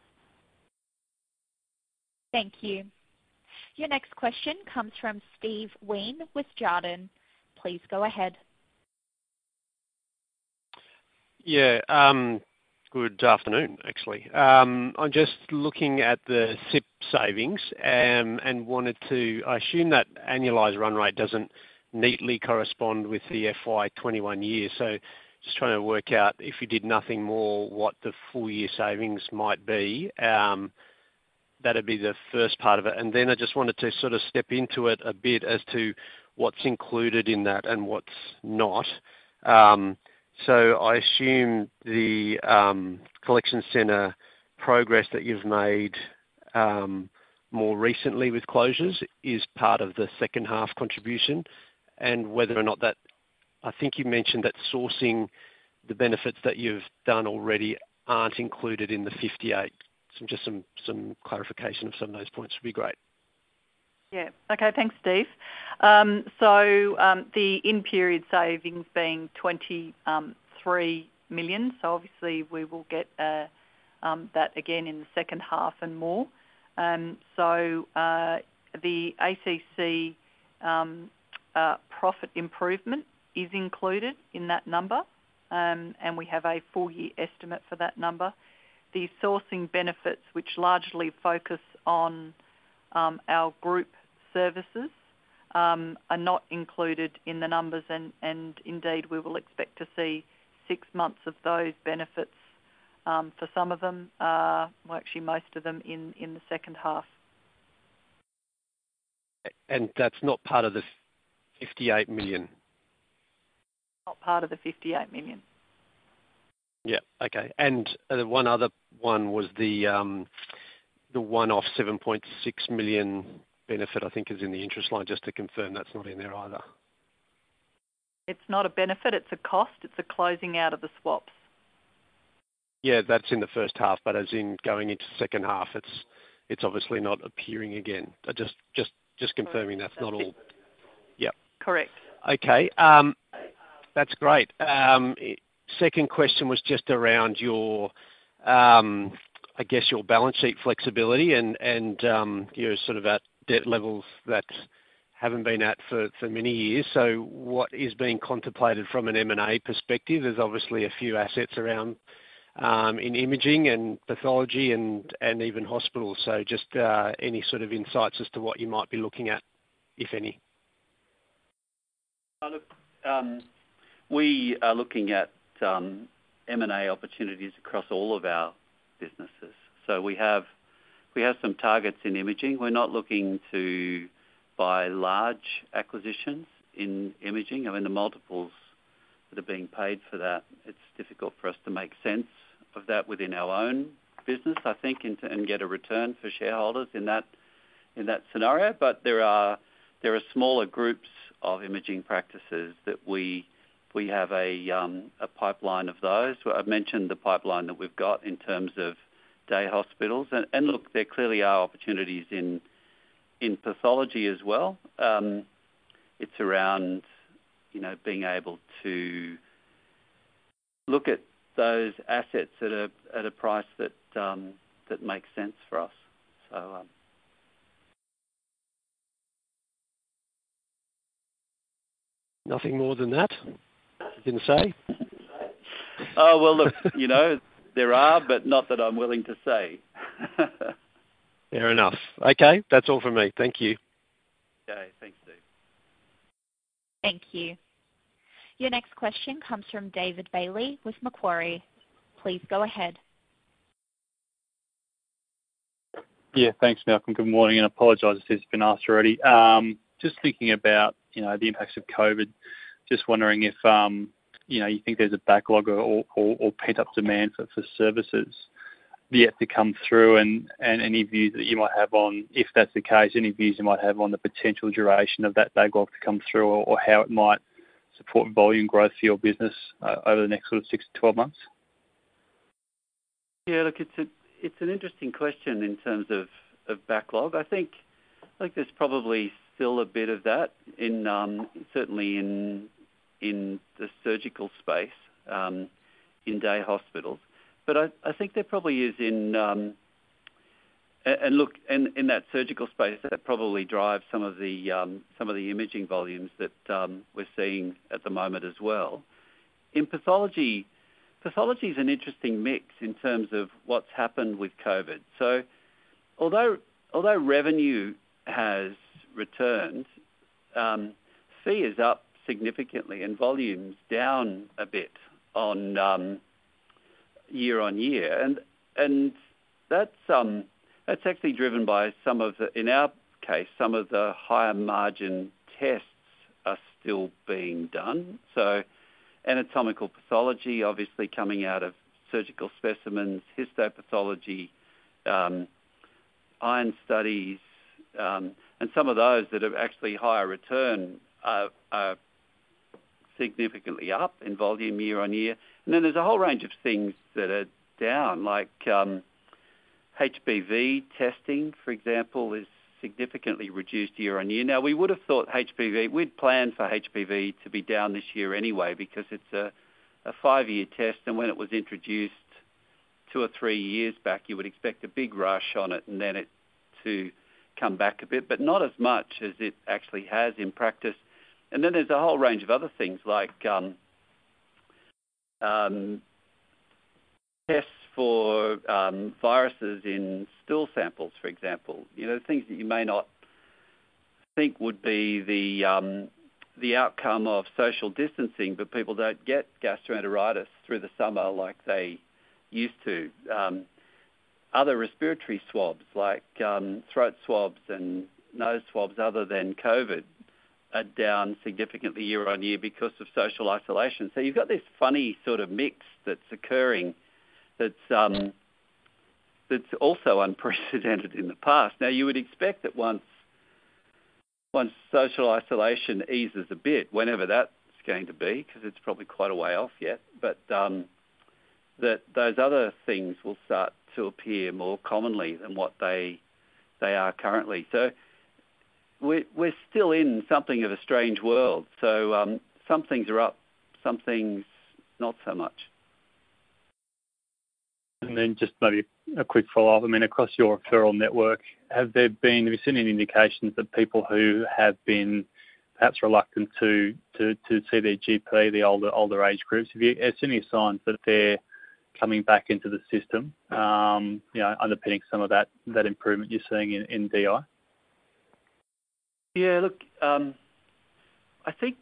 Thank you. Your next question comes from Steve Wheen with Jarden. Please go ahead. Yeah, Good afternoon, actually. I'm just looking at the SIP savings, and wanted to... I assume that annualized run rate doesn't neatly correspond with the FY 21 year. So just trying to work out, if you did nothing more, what the full year savings might be. That'd be the first part of it. And then I just wanted to sort of step into it a bit as to what's included in that and what's not. So I assume the collection center progress that you've made more recently with closures is part of the second half contribution, and whether or not that... I think you mentioned that sourcing the benefits that you've done already aren't included in the 58. So just some clarification of some of those points would be great. Yeah. Okay, thanks, Steve. The in-period savings being 23 million, so obviously we will get that again in the second half and more. The ACC profit improvement is included in that number, and we have a full year estimate for that number. The sourcing benefits, which largely focus on our group services, are not included in the numbers, and indeed we will expect to see 6 months of those benefits for some of them, well, actually most of them in the second half. And that's not part of the 58 million? Not part of the 58 million. Yeah. Okay. And the one other one was the one-off 7.6 million benefit, I think, is in the interest line. Just to confirm, that's not in there either. It's not a benefit, it's a cost. It's a closing out of the swaps. Yeah, that's in the first half, but as in going into second half, it's obviously not appearing again. Just confirming that's not all. Yep. Correct. Okay. That's great. Second question was just around your, I guess, your balance sheet flexibility and you're sort of at debt levels that haven't been at for many years. So what is being contemplated from an M&A perspective? There's obviously a few assets around in imaging and pathology and even hospitals. So just any sort of insights as to what you might be looking at, if any? Look, we are looking at M&A opportunities across all of our businesses. So we have some targets in imaging. We're not looking to buy large acquisitions in imaging. I mean, the multiples that are being paid for that, it's difficult for us to make sense of that within our own business, I think, and get a return for shareholders in that scenario. But there are smaller groups of imaging practices that we have a pipeline of those. I've mentioned the pipeline that we've got in terms of day hospitals, and look, there clearly are opportunities in pathology as well. It's around, being able to look at those assets at a price that makes sense for us. So. Nothing more than that? You didn't say? Oh, well, look, there are, but not that I'm willing to say. Fair enough. Okay, that's all from me. Thank you. Okay, thanks, Steve. Thank you. Your next question comes from David Bailey with Macquarie. Please go ahead. Yeah, thanks, Malcolm. Good morning, and I apologise if this has been asked already. Just thinking about, the impacts of COVID, just wondering if, you think there's a backlog or pent-up demand for services yet to come through, and any views that you might have on, if that's the case, any views you might have on the potential duration of that backlog to come through, or how it might support volume growth for your business over the next sort of 6 to 12 months? Yeah, look, it's an interesting question in terms of backlog. I think there's probably still a bit of that in certainly in the surgical space, in day hospitals. But I think there probably is in that surgical space, that probably drives some of the imaging volumes that we're seeing at the moment as well. In pathology, pathology is an interesting mix in terms of what's happened with COVID. So although revenue has returned, fee is up significantly and volume's down a bit on year on year, and that's actually driven by in our case, some of the higher margin tests are still being done. So anatomical pathology, obviously coming out of surgical specimens, histopathology, iron studies, and some of those that are actually higher return are significantly up in volume year on year. And then there's a whole range of things that are down, like HPV testing, for example, is significantly reduced year on year. Now, we would have thought we'd planned for HPV to be down this year anyway because it's a 5-year test, and when it was introduced 2 or 3 years back, you would expect a big rush on it and then it to come back a bit, but not as much as it actually has in practice. And then there's a whole range of other things like tests for viruses in stool samples, for example. Things that you may not think would be the outcome of social distancing, but people don't get gastroenteritis through the summer like they used to. Other respiratory swabs like throat swabs and nose swabs other than COVID are down significantly year on year because of social isolation. So you've got this funny sort of mix that's occurring that's also unprecedented in the past. Now, you would expect that once social isolation eases a bit, whenever that's going to be, because it's probably quite a way off yet, but that those other things will start to appear more commonly than what they are currently. So we're still in something of a strange world. So some things are up, some things not so much. And then just maybe a quick follow-up. I mean, across your referral network, have you seen any indications that people who have been perhaps reluctant to see their GP, the older age groups, have you seen any signs that they're coming back into the system, underpinning some of that improvement you're seeing in DI? Yeah, look, I think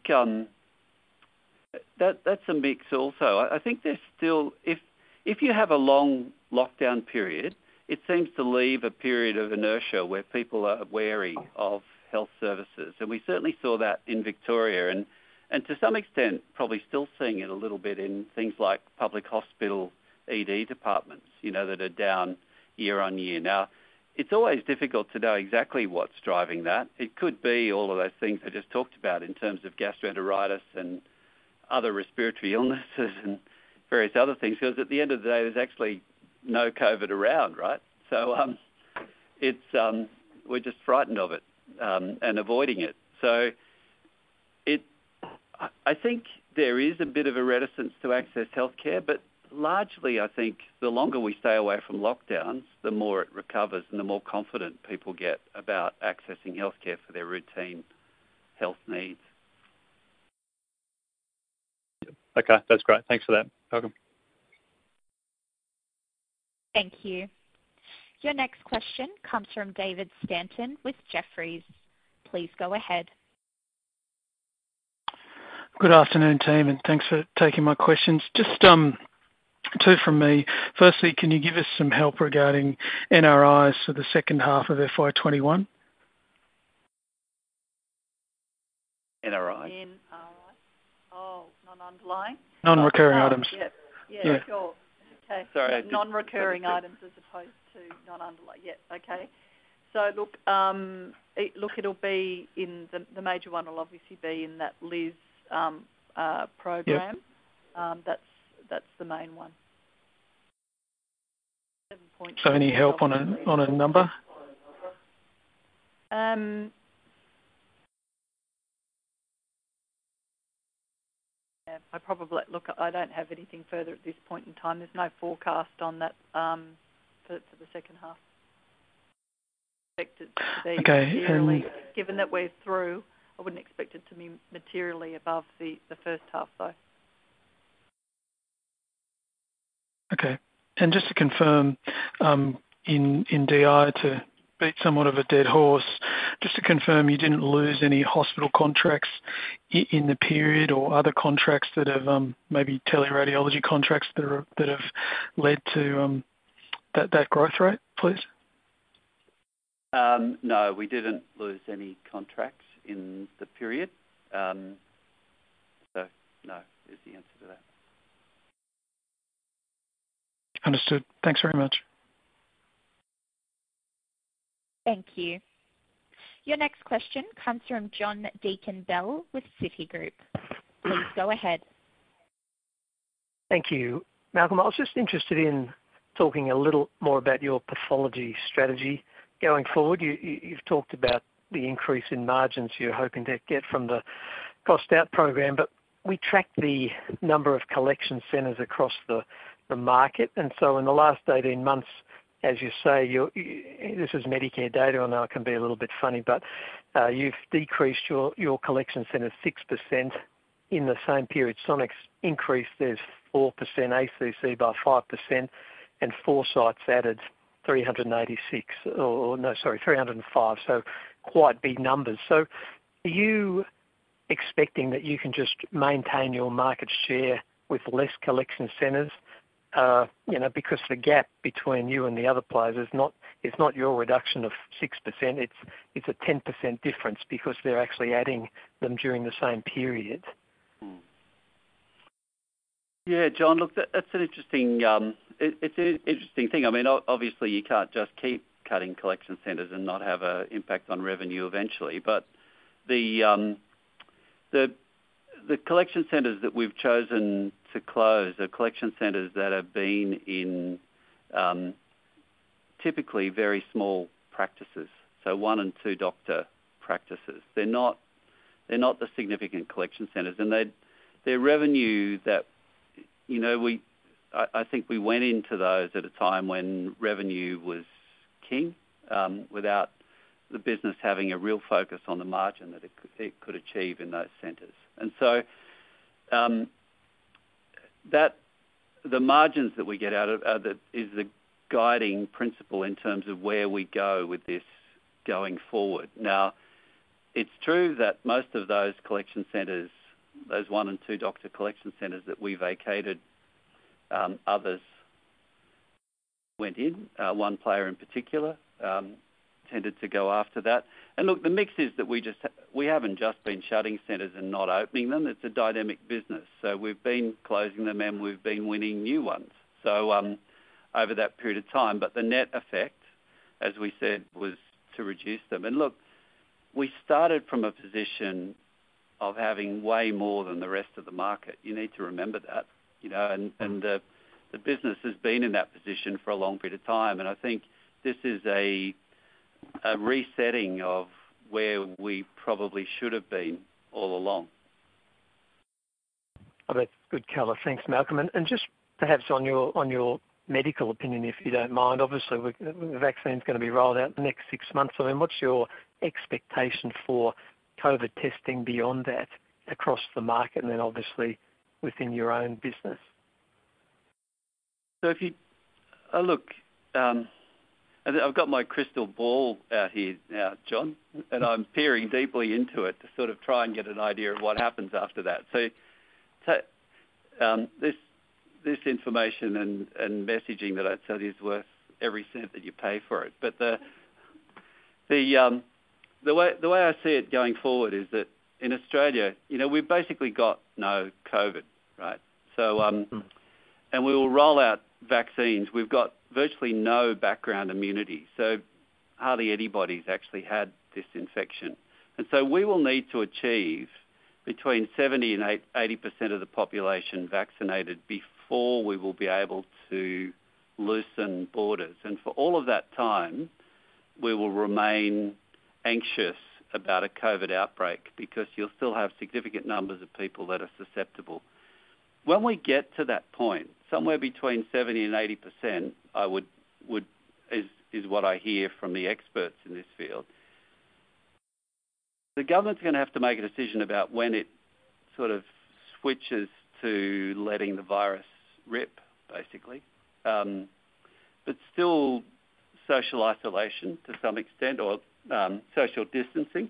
that's a mix also. I think there's still, if you have a long lockdown period, it seems to leave a period of inertia where people are wary of health services. And we certainly saw that in Victoria and to some extent probably still seeing it a little bit in things like public hospital ED departments, that are down year on year. Now, it's always difficult to know exactly what's driving that. It could be all of those things I just talked about in terms of gastroenteritis and other respiratory illnesses and various other things, because at the end of the day, there's actually no COVID around, right? So we're just frightened of it and avoiding it. So I think there is a bit of a reticence to access healthcare, but largely I think the longer we stay away from lockdowns, the more it recovers and the more confident people get about accessing healthcare for their routine health needs. Okay, that's great. Thanks for that. Welcome. Thank you. Your next question comes from David Stanton with Jefferies. Please go ahead. Good afternoon, team, and thanks for taking my questions. Just two from me. Firstly, can you give us some help regarding NRIs for the second half of FY21? NRI? Oh, non-underlying? Non-recurring items. Yeah, sure. Okay. Sorry. Non-recurring items as opposed to non-underlying. Yeah, okay. So look, it'll be in the major one will obviously be in that LIS program. Yep. That's the main one. So any help on a number? I don't have anything further at this point in time. There's no forecast on that for the second half. Expected to be materially, given that we're through, I wouldn't expect it to be materially above the first half though. Okay. And just to confirm, in DI, to beat somewhat of a dead horse, just to confirm you didn't lose any hospital contracts in the period or other contracts that have maybe teleradiology contracts that have led to that growth rate, please? No, we didn't lose any contracts in the period. So, no, is the answer to that. Understood. Thanks very much. Thank you. Your next question comes from John Deakin-Bell with Citigroup. Please go ahead. Thank you. Malcolm, I was just interested in talking a little more about your pathology strategy going forward. You've talked about the increase in margins you're hoping to get from the cost out program, but we track the number of collection centres across the market, and so in the last 18 months, as you say, this is Medicare data. I know it can be a little bit funny, but you've decreased your collection centres 6% in the same period. Sonic's increased theirs 4%, ACC by 5%, and Foresight's added 305, so quite big numbers. So are you expecting that you can just maintain your market share with less collection centres? Because the gap between you and the other players is not your reduction of 6%. It's a 10% difference because they're actually adding them during the same period. Yeah, John. Look, that's an interesting. It's an interesting thing. I mean, obviously you can't just keep cutting collection centres and not have an impact on revenue eventually. But the collection centres that we've chosen to close are collection centres that have been in typically very small practices, so 1 and 2 doctor practices. They're not the significant collection centres, and their revenue that I think we went into those at a time when revenue was king, without the business having a real focus on the margin that it could achieve in those centres. And so that the margins that we get out of is the guiding principle in terms of where we go with this going forward. Now, it's true that most of those collection centres, those 1 and 2 doctor collection centres that we vacated, others went in. One player in particular tended to go after that. And look, the mix is that we haven't just been shutting centres and not opening them. It's a dynamic business. So we've been closing them and we've been winning new ones. So over that period of time, but the net effect, as we said, was to reduce them. And look, we started from a position of having way more than the rest of the market. You need to remember that, and the business has been in that position for a long period of time. And I think this is a resetting of where we probably should have been all along. Oh, that's good colour. Thanks, Malcolm. And just perhaps on your medical opinion, if you don't mind, obviously the vaccine's going to be rolled out in the next 6 months. I mean, what's your expectation for COVID testing beyond that across the market and then obviously within your own business? So if you look, I've got my crystal ball out here now, John, and I'm peering deeply into it to sort of try and get an idea of what happens after that. So this information and messaging that I tell you is worth every cent that you pay for it. But the way I see it going forward is that in Australia, we've basically got no COVID, right? So and we will roll out vaccines. We've got virtually no background immunity, so hardly anybody's actually had this infection. And so we will need to achieve between 70 and 80% of the population vaccinated before we will be able to loosen borders. And for all of that time, we will remain anxious about a COVID outbreak because you'll still have significant numbers of people that are susceptible. When we get to that point, somewhere between 70 and 80%, is what I hear from the experts in this field. The government's going to have to make a decision about when it sort of switches to letting the virus rip, basically. but still social isolation to some extent, or social distancing.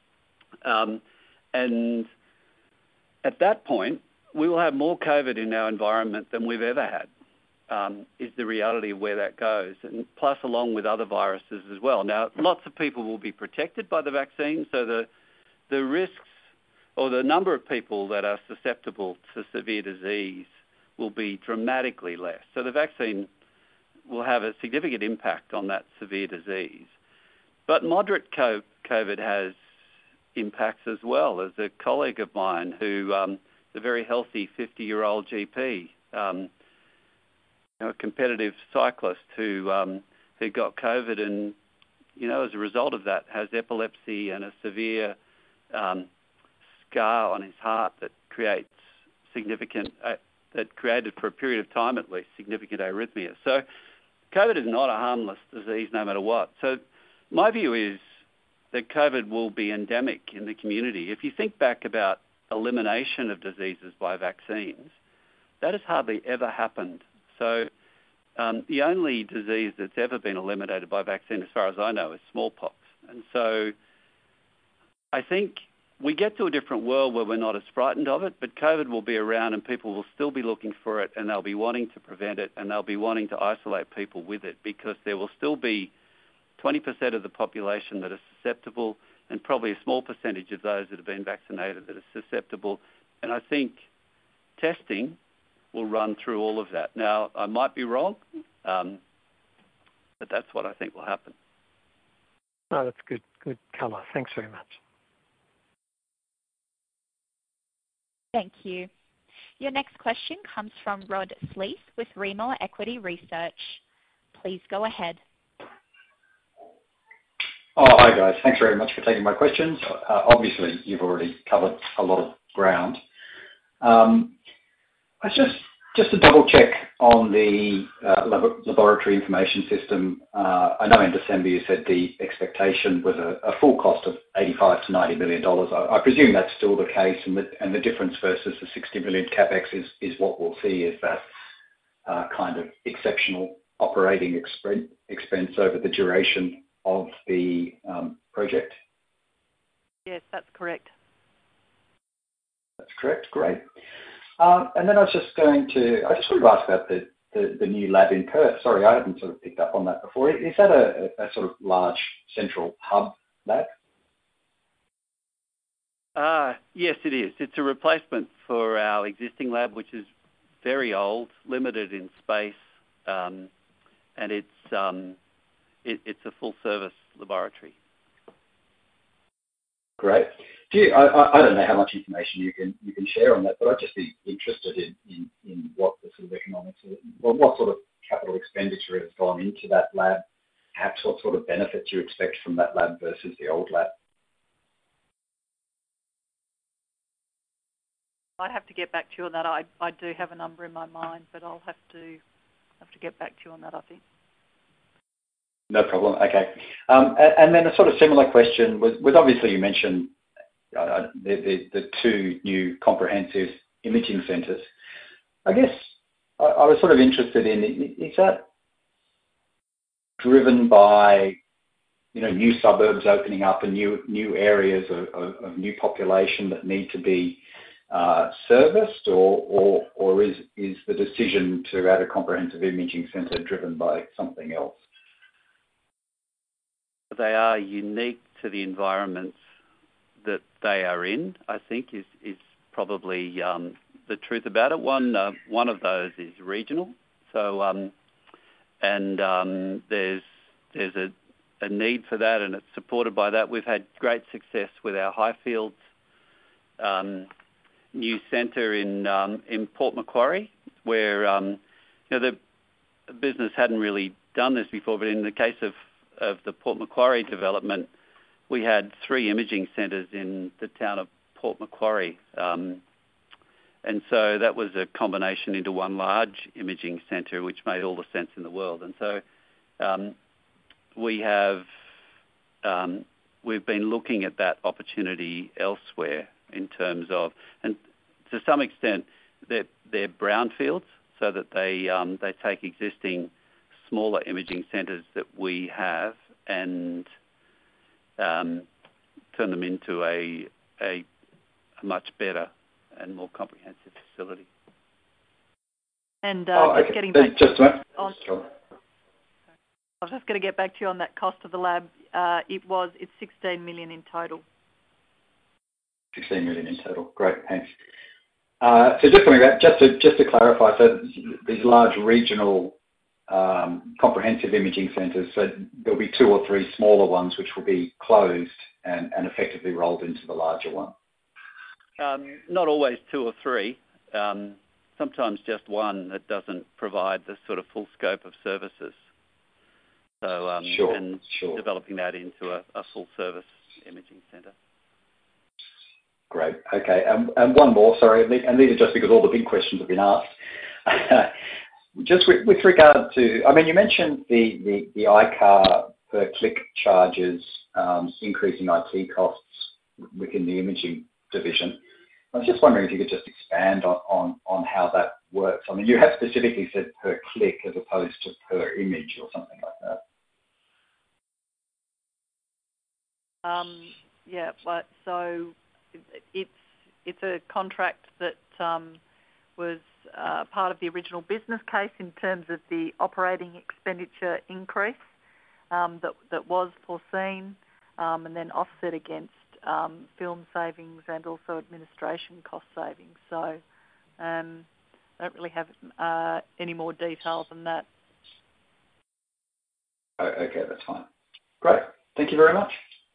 And at that point, we will have more COVID in our environment than we've ever had, is the reality of where that goes, and plus along with other viruses as well. Now, lots of people will be protected by the vaccine, so the risks or the number of people that are susceptible to severe disease will be dramatically less. So the vaccine will have a significant impact on that severe disease. But moderate COVID has impacts as well. As a colleague of mine who, a very healthy 50-year-old GP, a competitive cyclist who got COVID and, as a result of that, has epilepsy and a severe scar on his heart that creates significant, that created for a period of time at least, significant arrhythmia. So COVID is not a harmless disease no matter what. So my view is that COVID will be endemic in the community. If you think back about elimination of diseases by vaccines, that has hardly ever happened. So the only disease that's ever been eliminated by vaccine, as far as I know, is smallpox. And so I think we get to a different world where we're not as frightened of it, but COVID will be around and people will still be looking for it, and they'll be wanting to prevent it, and they'll be wanting to isolate people with it, because there will still be 20% of the population that are susceptible, and probably a small percentage of those that have been vaccinated that are susceptible. And I think testing will run through all of that. Now, I might be wrong, but that's what I think will happen. No, that's good colour. Thanks very much. Thank you. Your next question comes from Rod Sleath with Rimor Equity Research. Please go ahead. Oh, hi guys. Thanks very much for taking my questions. Obviously, you've already covered a lot of ground. I just to double check on the laboratory information system. I know in December you said the expectation was a full cost of $85 to $90 million. I presume that's still the case, and the difference versus the $60 million capex is what we'll see is that kind of exceptional operating expense over the duration of the project? Yes, that's correct. That's correct. Great. And then I just wanted to ask about the new lab in Perth. Sorry, I hadn't sort of picked up on that before. Is that a sort of large central hub lab? Yes, it is. It's a replacement for our existing lab, which is very old, limited in space, and it's a full-service laboratory. Great. I don't know how much information you can share on that, but I'd just be interested in what the sort of economics, what sort of capital expenditure has gone into that lab, perhaps what sort of benefits you expect from that lab versus the old lab. I'd have to get back to you on that. I do have a number in my mind, but I'll have to get back to you on that, I think. No problem. Okay. And then a sort of similar question was obviously you mentioned the two new comprehensive imaging centres. I guess I was sort of interested in, is that driven by new suburbs opening up and new areas of new population that need to be serviced, or is the decision to add a comprehensive imaging centre driven by something else? They are unique to the environments that they are in, I think, is probably the truth about it. One of those is regional. So, there's a need for that, and it's supported by that. We've had great success with our Highfields new centre in Port Macquarie, where the business hadn't really done this before, but in the case of the Port Macquarie development, we had 3 imaging centres in the town of Port Macquarie. And so that was a combination into one large imaging centre, which made all the sense in the world. And so we've been looking at that opportunity elsewhere in terms of, and to some extent, they're brownfields. so that they take existing smaller imaging centres that we have and turn them into a much better and more comprehensive facility. And okay. just getting back I was just going to get back to you on that cost of the lab. It's 16 million in total. 16 million in total. Great, thanks. So just coming back, just to clarify, so these large regional comprehensive imaging centres, so there'll be 2 or 3 smaller ones which will be closed and effectively rolled into the larger one. Not always 2 or 3. Sometimes just one that doesn't provide the sort of full scope of services. So sure. Developing that into a full service imaging centre. Great. Okay. And one more, sorry, and these are just because all the big questions have been asked. Just with regard to, I mean, you mentioned the ICAR per click charges increasing IT costs within the imaging division. I was just wondering if you could just expand on how that works. I mean, you have specifically said per click as opposed to per image or something like that. Yeah, but so it's a contract that was part of the original business case in terms of the operating expenditure increase that was foreseen, and then offset against film savings and also administration cost savings. So I don't really have any more detail than that. Okay, that's fine. Great. Thank you very much.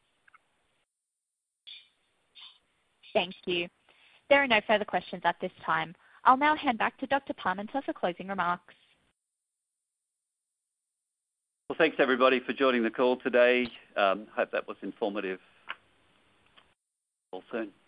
Thank you. There are no further questions at this time. I'll now hand back to Dr. Parmenter for closing remarks. Well, thanks everybody for joining the call today. Hope that was informative. All soon.